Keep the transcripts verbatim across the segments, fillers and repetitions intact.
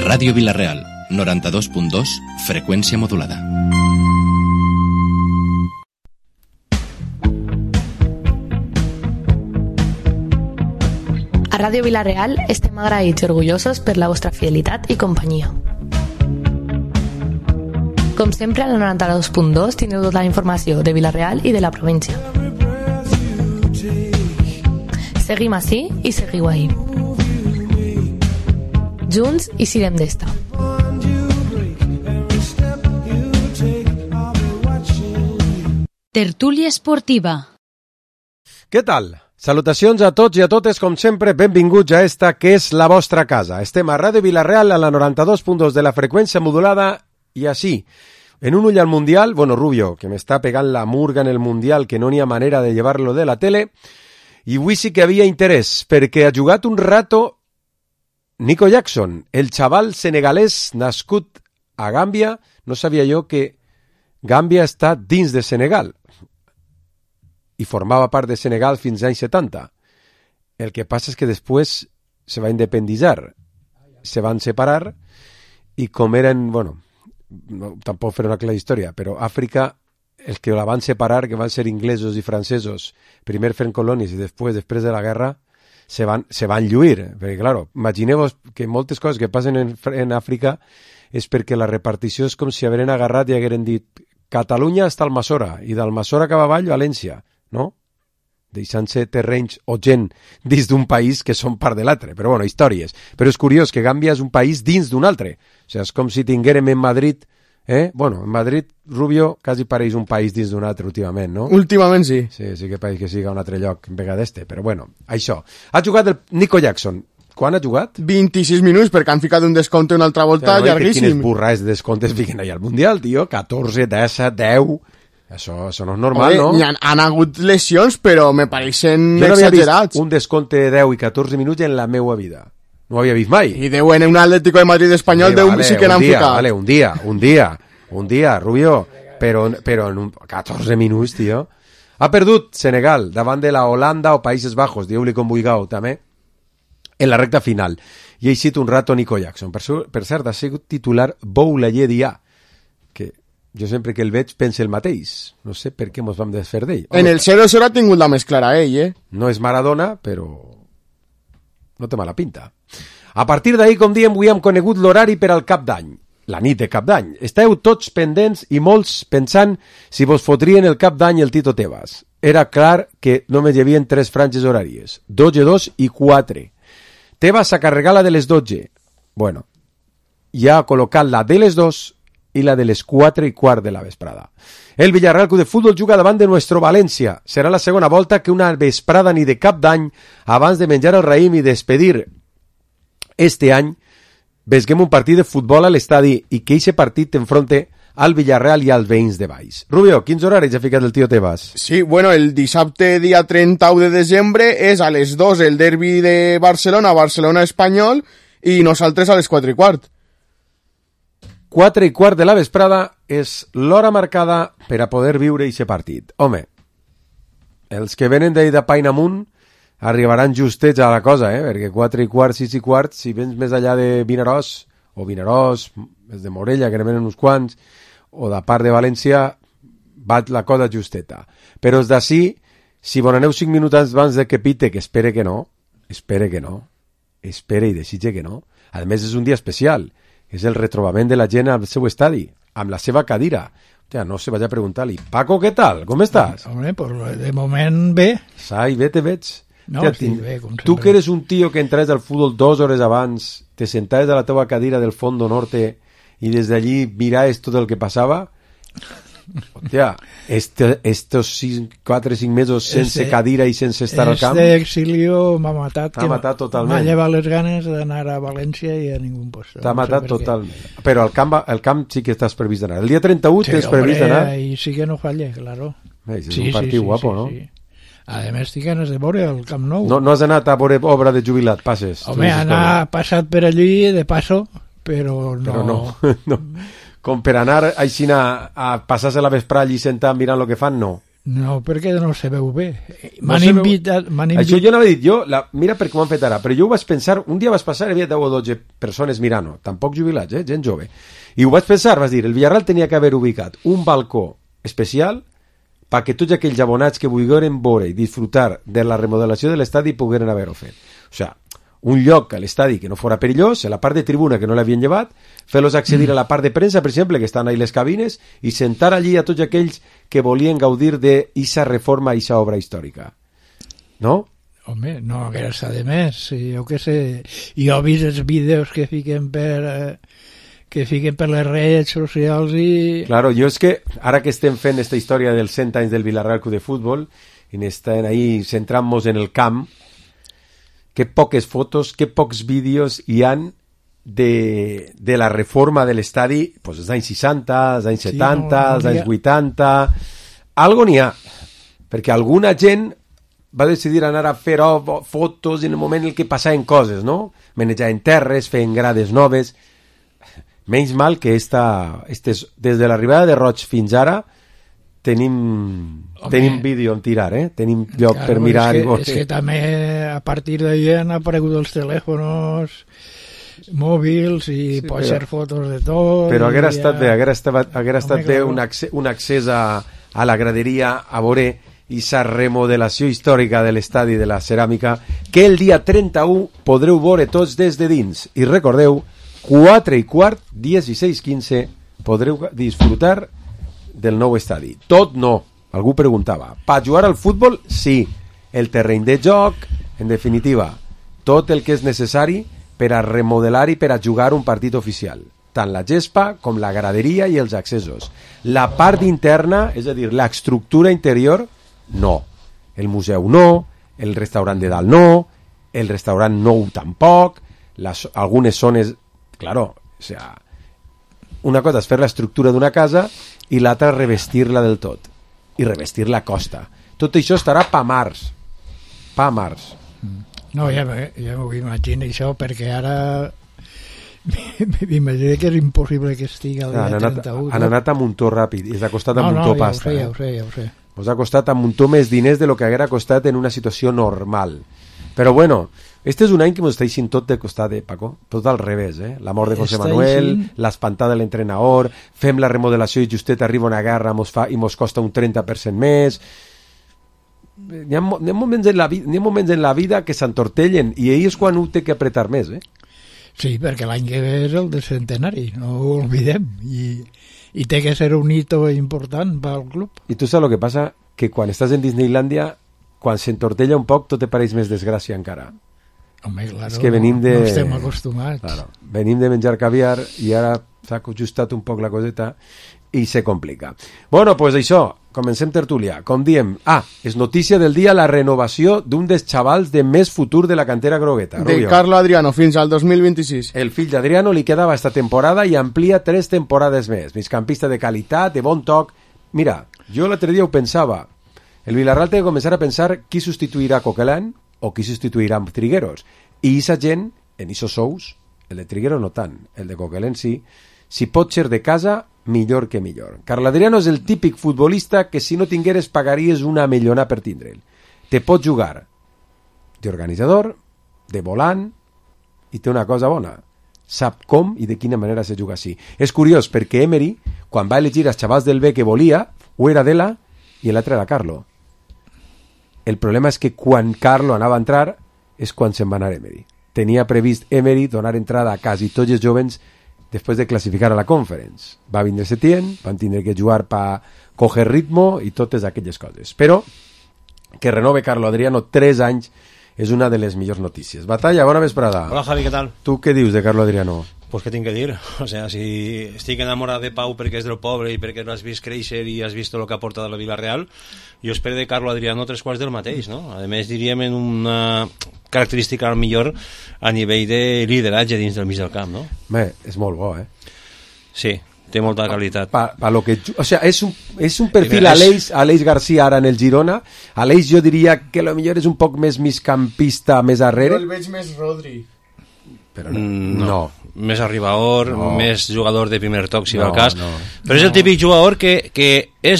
Ràdio Vila-real, noranta-dos punt dos, freqüència modulada. A Ràdio Vila-real estem agraïts i orgullosos per la vostra fidelitat i companyia. Com sempre, a la noranta-dos punt dos tindreu tota la informació de Vila-real i de la província. Seguim ací i seguiu ahí. Junts i siguem d'esta. Tertúlia esportiva. Què tal? Salutacions a tots i a totes, com sempre, benvinguts a esta que és la vostra casa. Estem a Ràdio Vila-real, a la noranta-dos punt dos de la freqüència modulada, i així, en un ull al Mundial, bueno, Rubio, que m'està pegant la murga en el Mundial, que no n'hi ha manera de llevar-lo de la tele, i avui sí que havia interès, perquè ha jugat un rato Nico Jackson, el xaval senegalès nascut a Gàmbia. No sabia jo que Gàmbia està dins de Senegal i formava part de Senegal fins als anys setanta. El que passa és que després se va independitzar, se van separar i com eren, bueno, no, tampoc fer una clara història, però Àfrica, els que la van separar, que van ser inglesos i francesos, primer fent colònies i després, després de la guerra, se van, se van lluir, perquè, claro, imagineu-vos que moltes coses que passen en, en Àfrica és perquè la repartició és com si hagueren agarrat i hagueren dit Catalunya està al Almassora i d'Almassora cap avall València, no? Deixant-se terrenys o gent dins d'un país que són part de l'altre, però bueno, històries. Però és curiós que Gàmbia és un país dins d'un altre, o sigui, és com si tinguérem en Madrid, eh? Bueno, en Madrid, Rubio, quasi pareix un país dins d'un altre últimament, no? Últimament sí. Sí, sí que pareix que siga un altre lloc en vegada d'este, però bueno, això. Ha jugat el Nico Jackson. Quan ha jugat? vint-i-sis minuts, perquè han ficat un descompte una altra volta, ja, llarguíssim. Quines burrades de descomptes fiquen allà al Mundial, tio? catorze, disset, deu... Això, això no és normal, Oye, no? Han, han hagut lesions, però me pareixen jo no exagerats. Jo no un descompte de deu i catorze minuts en la meua vida. No ho havia vist mai. I deu en un Atlético de Madrid espanyol, sí, deu vale, sí que n'han ficat. Vale, un dia, un dia, un dia, Rubio, però, però en un catorze minuts, tio. Ha perdut Senegal davant de la Holanda o Països Bajos, dieu-li com vulgueu, també, en la recta final. I ha eixit un rato Nico Jackson. Per, per cert, ha sigut titular Boulaye Dia, que jo sempre que el veig pense el mateix. No sé per què mos vam desfer d'ell. En el zero cero ha tingut la més clara ell, eh? No és Maradona, però no té mala pinta. A partir d'ahir, com diem, avui hem conegut l'horari per al Cap d'Any. La nit de Cap d'Any. Esteu tots pendents i molts pensant si vos fotrien el Cap d'Any el Tito Tebas. Era clar que només hi havia tres franges horàries. dotze, dos i quatre. Tebas s'ha carregat la de les dotze. Bueno, ja ha col·locat la de les dos i la de les quatre i quart de la vesprada. El Villarreal Club de Futbol juga davant de Nuestro València. Serà la segona volta que una vesprada ni de Cap d'Any, abans de menjar el raïm i despedir este any, vesguem un partit de futbol a l'estadi i que aquest partit enfronte al Villarreal i als veïns de Baix. Rubio, quins horaris ha ficat el tio Tebas? Sí, bueno, el dissabte dia trenta-u de desembre és a les dos el derbi de Barcelona, Barcelona-Espanyol, i nosaltres a les quatre i quart. quatre i quart de la vesprada és l'hora marcada per a poder viure aquest partit. Home, els que venen d'ahir de Painamunt arribaran justets a la cosa, eh? Perquè quatre i quart, sis i quart, si vens més allà de Vinaròs, o Vinaròs, és de Morella, que ne venen uns quants, o de part de València, va la cosa justeta. Però els d'ací, si bon aneu cinc minuts abans de que pite, que espere que no, espere que no, espere i desitge que no. A més, és un dia especial. És el retrobament de la gent al seu estadi, amb la seva cadira. Ja, no se vaig a preguntar-li, Paco, què tal? Com estàs? Home, pues de moment bé. Sai, bé, te veig. No, ja, estic bé, com sempre. Tu que eres un tio que entraves al futbol dues hores abans, te sentaves a la teva cadira del Fondo Norte i des d'allí miraves tot el que passava. Hòstia, este, estos quatre o cinc mesos sense este, cadira i sense estar al camp... Este exilio m'ha matat. T'ha matat totalment. M'ha llevat les ganes d'anar a València i a ningú puesto. T'ha no matat sé totalment. Però al camp, al camp sí que estàs previst d'anar. El dia trenta-u sí, tens previst d'anar? Sí, sí que no falle, claro. És sí, un partit sí, guapo, sí, no? Sí. A més, tinc ganes de veure el Camp Nou. No, no has anat a veure obra de jubilat, passes? Home, anar passat per allí de passo, però no... Però no, no. Com per anar així a, a passar-se la vesprada allí sentat mirant el que fan, no. No, perquè no se veu bé. M'han No se veu- invitat... m'han Això invit- jo n'havia dit, jo, la, mira per com ho han fet ara, però jo ho vaig pensar, un dia vas passar, hi havia deu o dotze persones mirant-ho, tampoc jubilats, eh, gent jove, i ho vaig pensar, vas dir, el Villarreal tenia que haver ubicat un balcó especial perquè tots aquells abonats que vulgueren veure i disfrutar de la remodelació de l'estadi pogueren haver-ho fet. O sigui, un lloc a l'estadi que no fora perillós, a la part de tribuna que no l'havien llevat, fer-los accedir a la part de premsa, per exemple, que estan ahí les cabines, i sentar allí a tots aquells que volien gaudir d'eixa reforma, eixa obra històrica. No? Home, no hagués estat de més. Jo què sé. Jo he vist els vídeos que fiquen per... Eh, que fiquen per les redes socials i... Claro, jo és que, ara que estem fent esta història dels cent anys del Villarreal Club de Futbol, i estem ahí centrant-nos en el camp, que poques fotos, que pocs vídeos hi han de, de la reforma de l'estadi, pues, els anys seixanta, els anys Sí, setanta, no, no els n'hi anys ha. vuitanta... Algo n'hi ha, perquè alguna gent va decidir anar a fer oh, fotos en el moment en què passaven coses, no? Manejaven terres, feien grades noves... Menys mal que esta, estes, des de l'arribada de Roig fins ara tenim, Home. tenim vídeo on tirar, eh? Tenim lloc Claro, per mirar és i que, veure. és que també a partir d'ahir han aparegut els telèfons mòbils i Sí, sí, pot però- ser fotos de tot. Però haguera i estat ja- bé, haguera estat, haguera Home, estat bé claro. un, accés, un accés a, a la graderia a veure aquesta remodelació històrica de l'estadi de la ceràmica que el dia trenta-u podreu veure tots des de dins. I recordeu, quatre i quart, dieciséis quinze, podreu disfrutar del nou estadi. Tot no, algú preguntava. Per jugar al futbol, sí. El terreny de joc, en definitiva, tot el que és necessari per a remodelar i per a jugar un partit oficial. Tant la gespa com la graderia i els accessos. La part interna, és a dir, l'estructura interior, no. El museu no, el restaurant de dalt no, el restaurant nou tampoc, les, algunes zones... Claro, o sea, una cosa és fer l'estructura d'una casa i l'altra revestir-la del tot. I revestir la costa. Tot això estarà pa març. Pa març. No, ja, me- ja m'ho imagino això, perquè ara m'imagino que és impossible que estigui el dia Han anat, trenta-u. han anat a muntó ràpid i s'ha costat a no, no, muntó ja ho pasta. sé, eh? ja ho sé, ja ho sé. Us ha costat a muntó més diners de lo que haguera costat en una situació normal. Però bueno, este és un any que ens està eixint tot de costat, eh, Paco? Tot al revés, eh? La mort de José Està Manuel, eixint- l'espantada de l'entrenador, fem la remodelació i justet arriba una guerra mos fa, i mos costa un trenta per cent més. Hi ha, mo- hi ha moments en la vida, hi ha moments en la vida que s'entortellen i ahir és quan ho té que apretar més, eh? Sí, perquè l'any que ve és el de centenari, no ho oblidem. I, i té que ser un hito important pel club. I tu saps el que passa? Que quan estàs en Disneylandia, quan s'entortella un poc, tot te pareix més desgràcia encara. Home, claro, És que venim de... no estem acostumats. Claro, venim de menjar caviar i ara s'ha ajustat un poc la coseta i se complica. Bueno, pues això, comencem tertúlia. Com diem, ah, és notícia del dia la renovació d'un dels xavals de més futur de la cantera grogueta. De Rubio. Carlo Adriano fins al dos mil vint-i-sis. El fill d'Adriano li quedava esta temporada i amplia tres temporades més. Migcampista de qualitat, de bon toc. Mira, jo l'altre dia ho pensava. El Villarreal té que començar a pensar qui substituirà Coquelin o qui substituirà amb Trigueros. I aquesta gent, en aquests sous, el de Trigueros no tant, el de Coquelin sí, si pot ser de casa, millor que millor. Carlo Adriano és el típic futbolista que si no tingueres pagaries una millona per tindre'l. Te pot jugar d'organitzador, de volant, i té una cosa bona. Sap com i de quina manera se juga així. És curiós perquè Emery, quan va elegir els xavals del B que volia, ho era d'Ela i l'altre era Carlo. El problema és que quan Carlo anava a entrar és quan se'n va anar Emery. Tenia previst Emery donar entrada a quasi tots els jovens després de classificar a la Conference. Va vindre Setién, van tindre que jugar per coger ritmo i totes aquelles coses. Però que renove Carlo Adriano tres anys és una de les millors notícies. Batalla, bona vesprada. Hola Javi, ¿qué tal? Tu què dius de Carlo Adriano? Pues què tinc que dir? O sea, si estic enamorat de Pau perquè és del poble i perquè l'has vist créixer i has vist el que ha portat a la Villarreal, jo espero de Carlo Adriano tres quarts del mateix, no? A més, diríem en una característica al millor a nivell de lideratge dins del mig del camp, no? Bé, és molt bo, eh? Sí, té molta qualitat. Pa, pa lo que, o sea, és un, és un perfil Primera, Aleix, Aleix García ara en el Girona. Aleix jo diria que lo millor és un poc més migcampista més Jo arrere, el veig més Rodri. però no. Mm, no. no. Més arribador, No. més jugador de primer toc, si No, va el cas. no. Però és el típic jugador que, que és bo,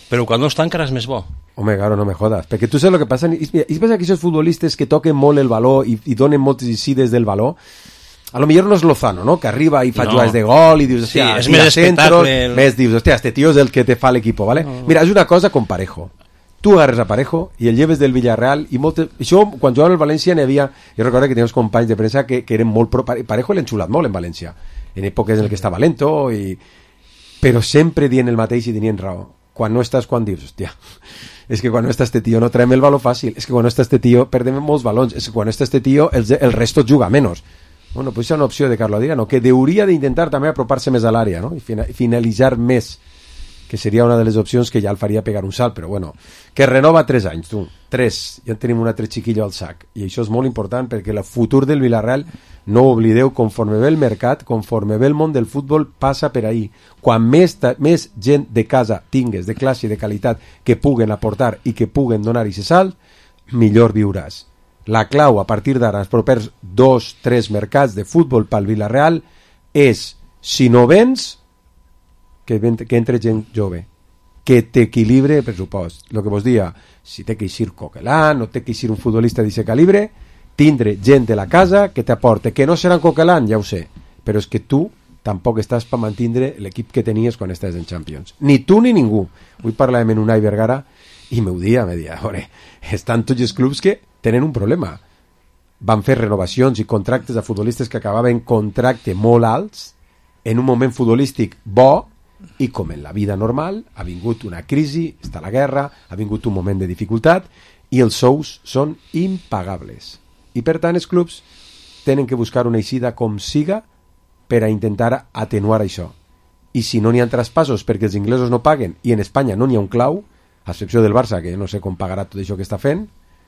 Però quan no està encara és més bo. Home, claro, no me jodas. Perquè tu saps el que passa? I, i passa que aquests futbolistes que toquen molt el valor i, i donen moltes incides del valor, a lo millor no és Lozano, no? Que arriba i fa no. jugades de gol i dius, hòstia, sí, és més espectacle. El... Més dius, hòstia, este tio és el que te fa l'equip, ¿vale? No. Mira, és una cosa con Parejo. Tu agarres a Parejo i el lleves del Villarreal i moltes... Això, quan jugava al València n'hi havia... Jo recordo que tenia uns companys de premsa que, que eren molt pro... Parejo l'ha enxulat molt en València. En èpoques en què estava lento i... Però sempre dient el mateix i tenien raó. Quan no estàs, quan dius, hòstia, és que quan no està este tio no traem el valor fàcil, és que quan no està este tio perdem molts balons, és que quan no està este tio el, el resto juga menos. Bueno, pues és una opció de Carlo Adriano, que hauria d'intentar també apropar-se més a l'àrea, no? I finalitzar més, que seria una de les opcions que ja el faria pegar un salt, però bueno, que renova tres anys, tu, tres, ja tenim un altre xiquillo al sac, i això és molt important perquè el futur del Villarreal, no ho oblideu, conforme ve el mercat, conforme ve el món del futbol, passa per ahí. Quan més, més gent de casa tingues, de classe i de qualitat, que puguen aportar i que puguen donar i se salt, millor viuràs. La clau a partir d'ara, els propers dos, tres mercats de futbol pel Villarreal és, si no vens, que, que entre gent jove, que t'equilibre el pressupost. El que vos dia, si té que eixir Coquelin, o té que eixir un futbolista d'aquest calibre, tindre gent de la casa que t'aporte, que no seran Coquelin, ja ho sé, però és que tu tampoc estàs per mantindre l'equip que tenies quan estàs en Champions. Ni tu ni ningú. Avui parlàvem en Unai Vergara i m'ho dia, me dia, ore, estan tots els clubs que tenen un problema. Van fer renovacions i contractes a futbolistes que acabaven contracte molt alts en un moment futbolístic bo i com en la vida normal ha vingut una crisi, està la guerra, ha vingut un moment de dificultat i els sous són impagables. I per tant els clubs tenen que buscar una eixida com siga per a intentar atenuar això. I si no n'hi ha traspassos perquè els inglesos no paguen i en Espanya no n'hi ha un clau, a excepció del Barça, que no sé com pagarà tot això que està fent,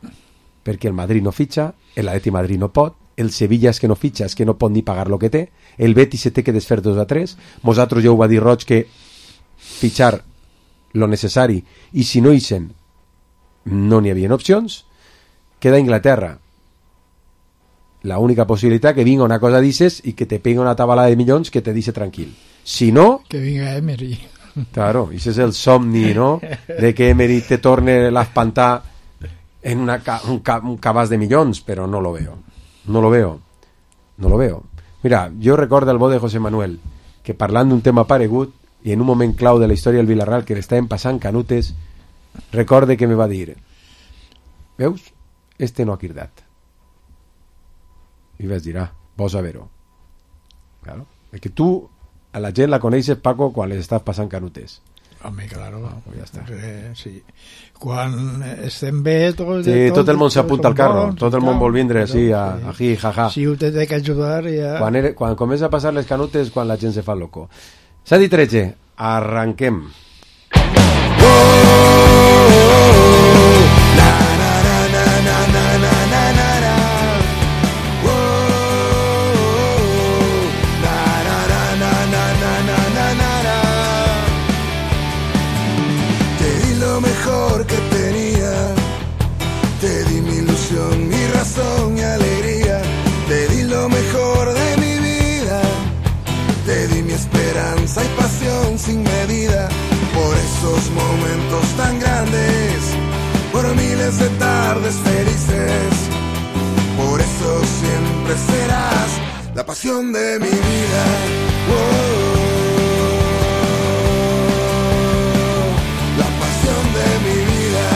perquè el Madrid no fitxa, l'Atleti Madrid no pot, el Sevilla és que no fitxa, és que no pot ni pagar lo que té, el Betis se té que desfer dos a tres, nosaltres ja ho va dir Roig que fitxar lo necessari i si no ixen no n'hi havia opcions. Queda Inglaterra, la única possibilitat que vinga una cosa dices i que te pega una tabalada de milions que te dice tranquil. Si no... Que vinga Emery. Claro, ese es el somni, ¿no? De que Emery te torne l'espantar en una ca un, ca un cabàs de milions, però no lo veo. No lo veo. No lo veo. Mira, jo recordo el bo de José Manuel, que parlant d'un tema paregut i en un moment clau de la història del Villarreal que l'estaven passant canutes, recorde que me va dir, veus? Este no ha quirdat. I vas dir, ah, vos a ver-ho. Claro. És que tu a la gent la coneixes, Paco, quan les estàs passant canutes. Home, claro. Ah, pues ja està. Eh, sí. Quan estem bé... Tot, sí, tot, tot el món s'apunta al carro. Bons, tot el món vol vindre, sí, a, sí. aquí, jaja. Si ho té que ajudar, ja... Quan, era, quan comença a passar les canutes, quan la gent se fa loco. S'ha dit tretze, arranquem. Oh, oh, oh, na, na, na, na, na, na, na, na, na. Que tenía, te di mi ilusión, mi razón, mi alegría, te di lo mejor de mi vida, te di mi esperanza y pasión sin medida, por esos momentos tan grandes, por miles de tardes felices, por eso siempre serás la pasión de mi vida. Oh, de mi vida,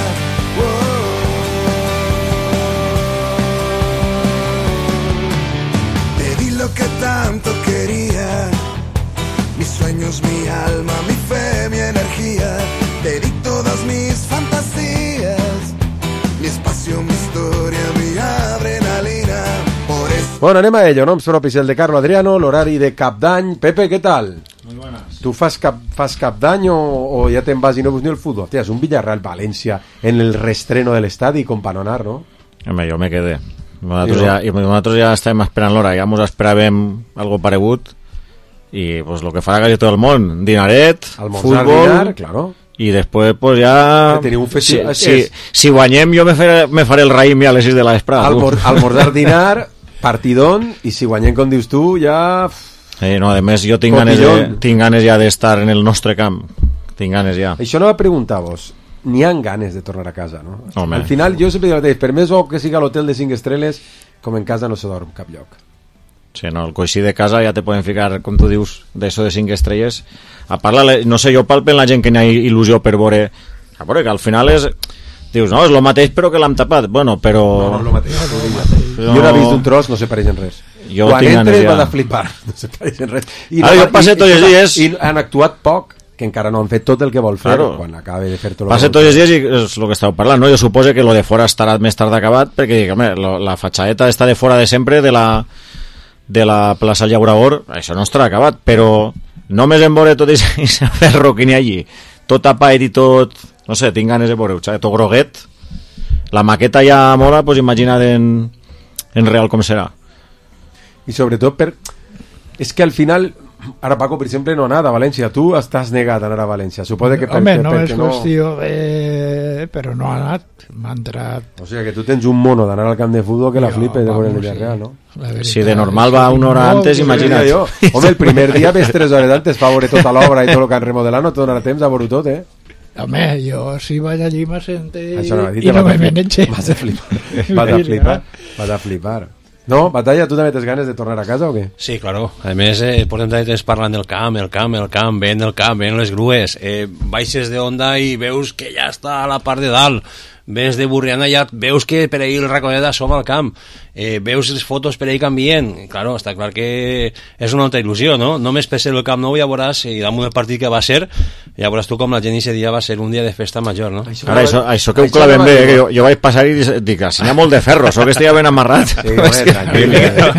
oh. Te di lo que tanto quería, mis sueños, mi alma, mi fe, mi energía, te di todas mis fantasías, mi espacio, mi historia, mi adrenalina, por eso... Bueno, anem a ello, noms propis, el de Carlo Adriano, l'horari de cap d'any. Pepe, què tal? Muy buenas. ¿Tú fas cap, fas cap d'any o, o ya te vas y no ves ni el fútbol? Hostia, es un Villarreal-Valencia en el reestreno del estadi con Panonar, ¿no? Home, jo me quedé. Nosaltres ja, i nosaltres ja estem esperant l'hora, ja mos esperàvem algo paregut i pues lo que farà quasi tot el món, dinaret, Almorzar, futbol, dinar, claro. I després pues ja... Un festival, si, si, si guanyem jo me faré, me faré el raïm ja a les sis de la vesprada. Almor, almorzar, dinar, partidón, i si guanyem com dius tu, ja... Eh, no, a més jo tinc ganes, de, tinc ganes ja d'estar en el nostre camp. Tinc ganes ja. Això no va preguntar-vos. N'hi ha ganes de tornar a casa, no? Home. Al final, jo sempre dic, per més bo que siga l'hotel de cinc estrelles, com en casa no se dorm cap lloc. Sí, no, el coixí de casa ja te poden ficar, com tu dius, d'això de cinc estrelles. A part, no sé, jo palpen la gent que n'hi ha il·lusió per veure... A veure, que al final és... Dius, no, és el mateix però que l'han tapat. Bueno, però... No, no, el mateix. No... Jo n'he vist un tros, no se pareix en res. Jo Quan entres ja... va de flipar, no se pareix en res. I Ara, no, jo passe tots els dies... I han actuat poc, que encara no han fet tot el que vol fer, claro. Quan acabe de fer tot el Passe que vol tots els dies i és el que estàveu parlant, no? Jo suposo que lo de fora estarà més tard acabat, perquè dic, home, lo, la fatxadeta està de fora de sempre de la, de la plaça Llaurador, això no estarà acabat, però només en veure tot aquest ferro que n'hi ha allí, tot tapat i tot, no sé, tinc ganes de veure-ho, tot groguet, la maqueta ja mola, doncs imagina't en, en real com serà. I sobretot per... És que al final... Ara Paco, per exemple, no ha anat a València. Tu estàs negat a anar a València. Suposo que Home, perquè, no perquè és no... qüestió de... Però no ha anat, m'ha entrat... O sigui que tu tens un mono d'anar al camp de futbol que la Jo, flipe de veure el vamos, Villarreal, sí. no? Veritat, Si de normal va una hora antes, no, imagina't. Jo. Home, el primer dia ves tres hores antes fa veure tota l'obra i tot el que han remodelat, no et donarà temps a veure tot, eh? Home, jo si vaig allí m'assente i, Això no, i no me meneche. Vas a flipar. Vas a flipar. Vas a flipar. No, Batalla, tu també tens ganes de tornar a casa o què? Sí, claro. A més, eh, portem temps parlant del camp, el camp, el camp, ven el camp, ven les grues. Eh, baixes de Onda i veus que ja està a la part de dalt. Vens de Burriana i ja veus que per ahir el Raconeta som al camp. Eh, veus les fotos per ahir canvien. I, claro, està clar que és una altra il·lusió, no? Només per ser el Camp Nou ja veuràs, i damunt el partit que va ser, ja veuràs tu com la gent aquest dia va ser un dia de festa major, no? Això, Ara, això, això que ho clavem bé, eh, que jo, jo vaig passar i dic, si n'hi ha molt de ferro, això que estigui ben amarrat. Sí, home, tranquil.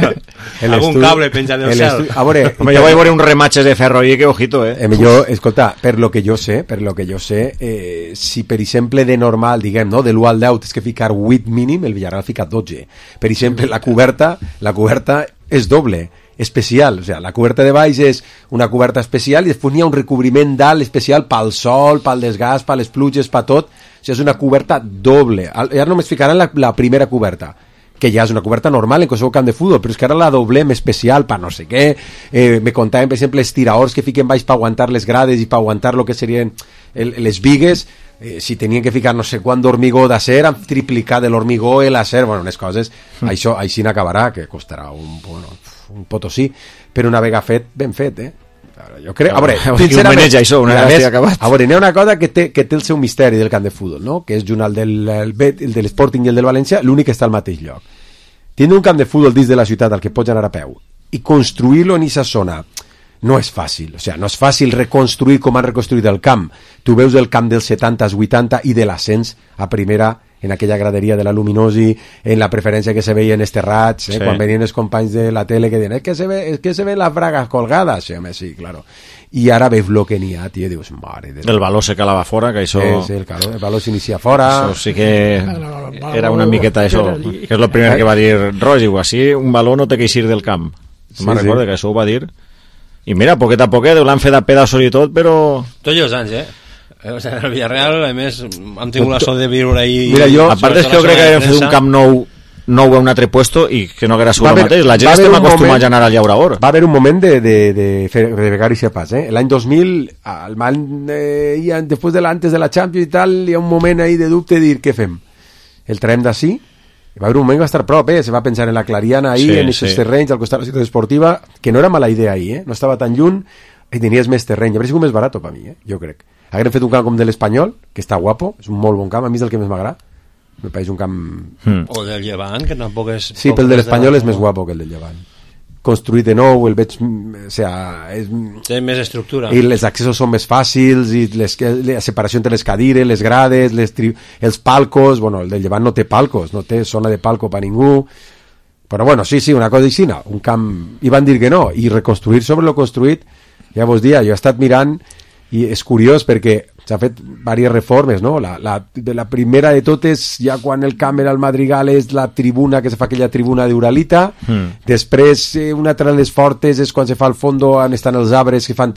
Algun cable penjat del cel. A veure, home, jo vaig veure uns rematxes de ferro ahí, que ojito, eh? eh millor, escolta, per lo que jo sé, per lo que jo sé, eh, si per exemple de normal, diguem, no, de l'u al deu tens que ficar vuit mínim, el Villarreal fica dotze. Per exemple, la coberta, la coberta és doble, especial, o sigui, la coberta de baix és una coberta especial i després n'hi ha un recobriment dalt especial pel sol, pel desgast, per les pluges, per tot, o sigui, és una coberta doble. Ara només ficaran la, la primera coberta, que ja és una coberta normal en qualsevol camp de futbol, però és que ara la doblem especial per no sé què, eh, me contaven per exemple els tiraors que fiquen baix per aguantar les grades i per aguantar el que serien el, les vigues, eh, si tenien que ficar no sé quant d'hormigó d'acer, han triplicat de l'hormigó i l'acer, bueno, unes coses, mm. això així n'acabarà, que costarà un, bueno, un potosí, però una vegada fet, ben fet, eh? Jo crec, a veure, sincerament, això, una a, més, acabat. a veure, n'hi ha una cosa que té, que té el seu misteri del camp de futbol, no? Que és junt al del, el, el de l'Sporting i el del València, l'únic que està al mateix lloc. Tindre un camp de futbol dins de la ciutat al que pots anar a peu i construir-lo en aquesta zona no és fàcil, o sigui, no és fàcil reconstruir com han reconstruït el camp. Tu veus el camp dels setanta, vuitanta i de l'ascens a primera en aquella graderia de la Luminosi, en la preferència que se veia en Esterrats, eh, sí. Quan venien els companys de la tele que diuen, és que se ve, és que se ven les bragas colgades, sí, home, sí, claro. I ara veus lo que n'hi ha, tio, dius, mare de... El baló se calava fora, que això... Sí, sí, el, calor, el baló s'inicia fora... Això sí que era una miqueta això, que és el primer que va dir Roig, diu, així un baló no té que eixir del camp. Sí, me'n recordo sí. Que això ho va dir. I mira, poquet a poquet, l'han fet a pedaços i tot, però... Tots els anys, eh? O sigui, el Villarreal, a més, han tingut la sort de viure ahí... Mira, jo... A part és que jo crec que havien fet un camp nou nou a un altre puesto i que no era segur el mateix. La gent estem acostumats a anar al Llaurador. Va haver un moment de, de, de, de, de becar-hi se pas, eh? L'any dos mil, al mal, eh, ja, després de l'antes de la Champions i tal, hi ha un moment ahí de dubte de dir, què fem? El traiem d'ací? Va haver un moment que va estar prop, eh? Se va pensar en la Clariana ahí, sí, en aquests sí. terrenys, al costat de la ciutat esportiva, que no era mala idea ahí, eh? No estava tan lluny i tenies més terreny. Hauria sigut més barat per mi, eh? Jo crec. Haguem fet un camp com de l'Espanyol, que està guapo, és un molt bon camp, a mi és el que més m'agrada. Me pareix un camp... Hmm. O del Llevant, que tampoc és... Sí, però el de l'Espanyol és més guapo que el del Llevant. Construït de nou, el veig... O sea, és... Té més estructura. I els accessos són més fàcils, i les, la separació entre les cadires, les grades, les tri... els palcos... Bueno, el del Llevant no té palcos, no té zona de palco per ningú. Però bueno, sí, sí, una cosa així, no. Un camp... I van dir que no, i reconstruir sobre lo construït, ja vos dia, jo he estat mirant i és curiós perquè s'ha fet diverses reformes, no? La, la, la primera de totes, ja quan el camp era al Madrigal, és la tribuna, que se fa aquella tribuna d'Uralita, mm. després eh, una altra de les fortes és quan se fa al fondo on estan els arbres que fan tres,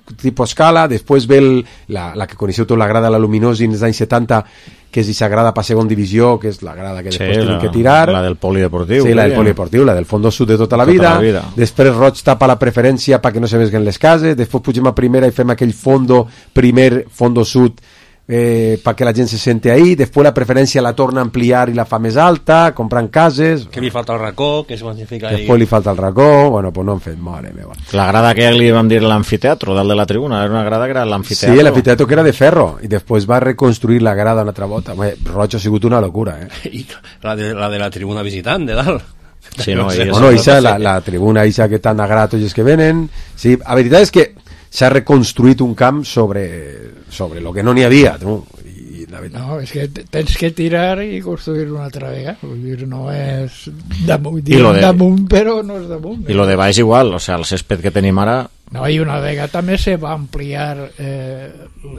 tipus escala, després ve el, la, la que coneixeu tot, la grada La Luminosi en els anys setanta, que és aquesta grada per segon divisió, que és la grada que després sí, tenen que tirar. La del polideportiu. Sí, la del polideportiu, la del fondo sud de tota la, tota vida. la vida. Després Roig tapa la preferència perquè no se vesguen les cases, després pugem a primera i fem aquell fondo primer, fondo sud, eh, perquè la gent se sente ahí, després la preferència la torna a ampliar i la fa més alta, comprant cases... Que li falta el racó, que es magnifica ahí... Després li falta el racó, bueno, pues no han fet, mare meva. La grada que li vam dir l'amfiteatro, dalt de la tribuna, era una grada que era l'amfiteatro. Sí, l'amfiteatro que era de ferro, i després va reconstruir la grada una altra volta. Roig ha sigut una locura, eh? I la de la, de la tribuna visitant, de dalt. Sí, no, i bueno, isa, la, la tribuna isa que tan agrada tots els que venen. Sí, la veritat és que s'ha reconstruït un camp sobre, sobre lo que no n'hi havia, no? I la veritat... No, és que tens que tirar i construir una altra vegada, vull dir, no és damunt, de... damunt però no és damunt. I lo de baix igual, o sea, el césped que tenim ara... No, i una vegada també se va ampliar eh,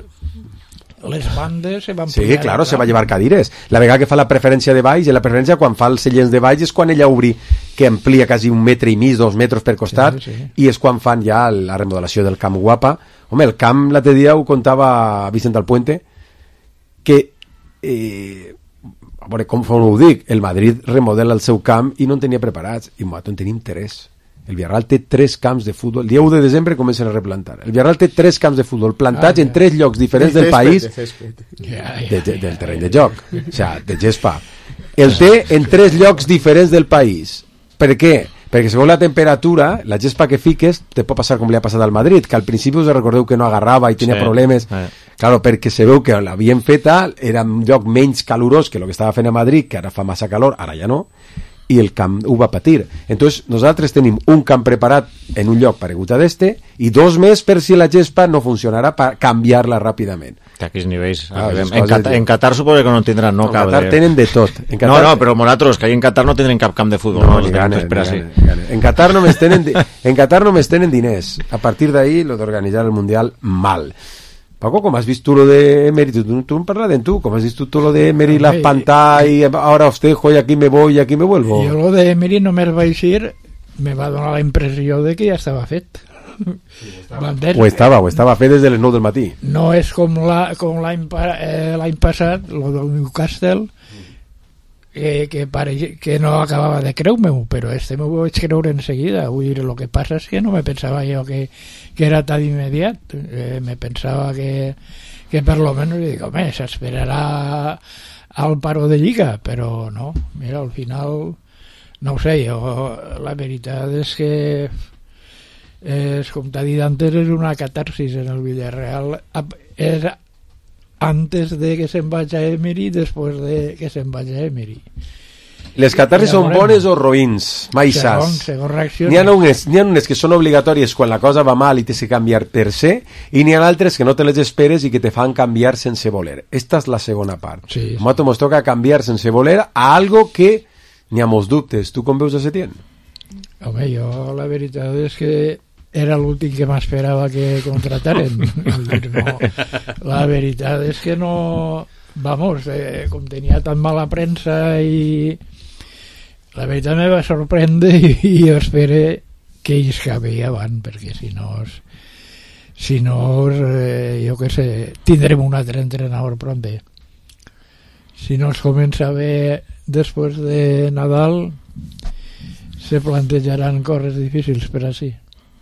les bandes, se va ampliar... Sí, claro, se va llevar cadires. La vegada que fa la preferència de baix, i la preferència quan fa els seients de baix és quan ella obri, que amplia quasi un metre i mig, dos metres per costat, sí, sí. I és quan fan ja la remodelació del Camp Guapa. Home, el camp, l'altre dia ho contava Vicent Alpuente, que eh, a veure com ho dic, el Madrid remodela el seu camp i no en tenia preparats, i nosaltres en tenim tres. El Villarreal té tres camps de futbol. El dia u de desembre comencen a replantar. El Villarreal té tres camps de futbol plantats ah, ja. en tres llocs diferents de del país de ja, ja, de, de, del terreny de joc, o sigui, de gespa. El té en tres llocs diferents del país. Per què? Perquè segons la temperatura, la gespa que fiques te pot passar com li ha passat al Madrid, que al principi us recordeu que no agarrava i tenia sí, problemes. Eh. Claro, perquè se veu que l'havien feta, era un lloc menys calorós que el que estava fent a Madrid, que ara fa massa calor, ara ja no, i el camp ho va patir. Entonces, nosaltres tenim un camp preparat en un lloc paregut a d'este i dos més per si la gespa no funcionarà per canviar-la ràpidament. Que aquells nivells... Ah, en, Qatar, en Qatar suposo que no tindran, no? En Qatar de... tenen de tot. En Qatar... No, no, però nosaltres, que en Qatar no tindrem cap camp de futbol. No, no, ni gane, ni gane, gane. En Qatar només tenen, di... en Qatar només tenen diners. A partir d'ahí, lo d'organitzar el Mundial, mal. Paco, ¿cómo has visto lo de Emery? Tú, tú parlas de tú, ¿cómo has visto tú lo de Emery, las pantallas, y ahora os dejo y aquí me voy y aquí me vuelvo? Yo lo de Emery no me va a decir, me va a donar la impressió de que ja estava fet. Sí, estava. O estava, o estava fet des de les nou del matí. No és com la, com l'any eh, l'any passat, lo del Newcastle, que, que, pare, que no acabava de creu-me-ho, però este m'ho vaig creure en seguida. Vull dir, el que passa és que no me pensava jo que, que era tan immediat. Eh, me pensava que, que per lo menos, dic, home, s'esperarà al paro de Lliga, però no, mira, al final no ho sé, jo, la veritat és que és, com t'ha dit antes, és una catarsis en el Villarreal, és antes de que se'n vagi a Emery, després de que se'n vagi a Emery. Les catarsis són bones o roïns? Mai saps. N'hi ha unes, n'hi ha unes que són obligatòries quan la cosa va mal i t'has de canviar per se, i n'hi ha altres que no te les esperes i que te fan canviar sense voler. Esta és la segona part. Sí, sí. A nosaltres ens toca canviar sense voler a algo que n'hi ha molts dubtes. Tu com veus a Setién? Home, jo la veritat és que era l'últim que m'esperava que contrataren. No, la veritat és que no... Vamos, eh, com tenia tan mala premsa i... La veritat me va sorprendre i, i jo espero que ells canviaven, perquè si no... Si no, eh, jo què sé, tindrem un altre entrenador pronte. Si no es comença bé després de Nadal, se plantejaran coses difícils per així.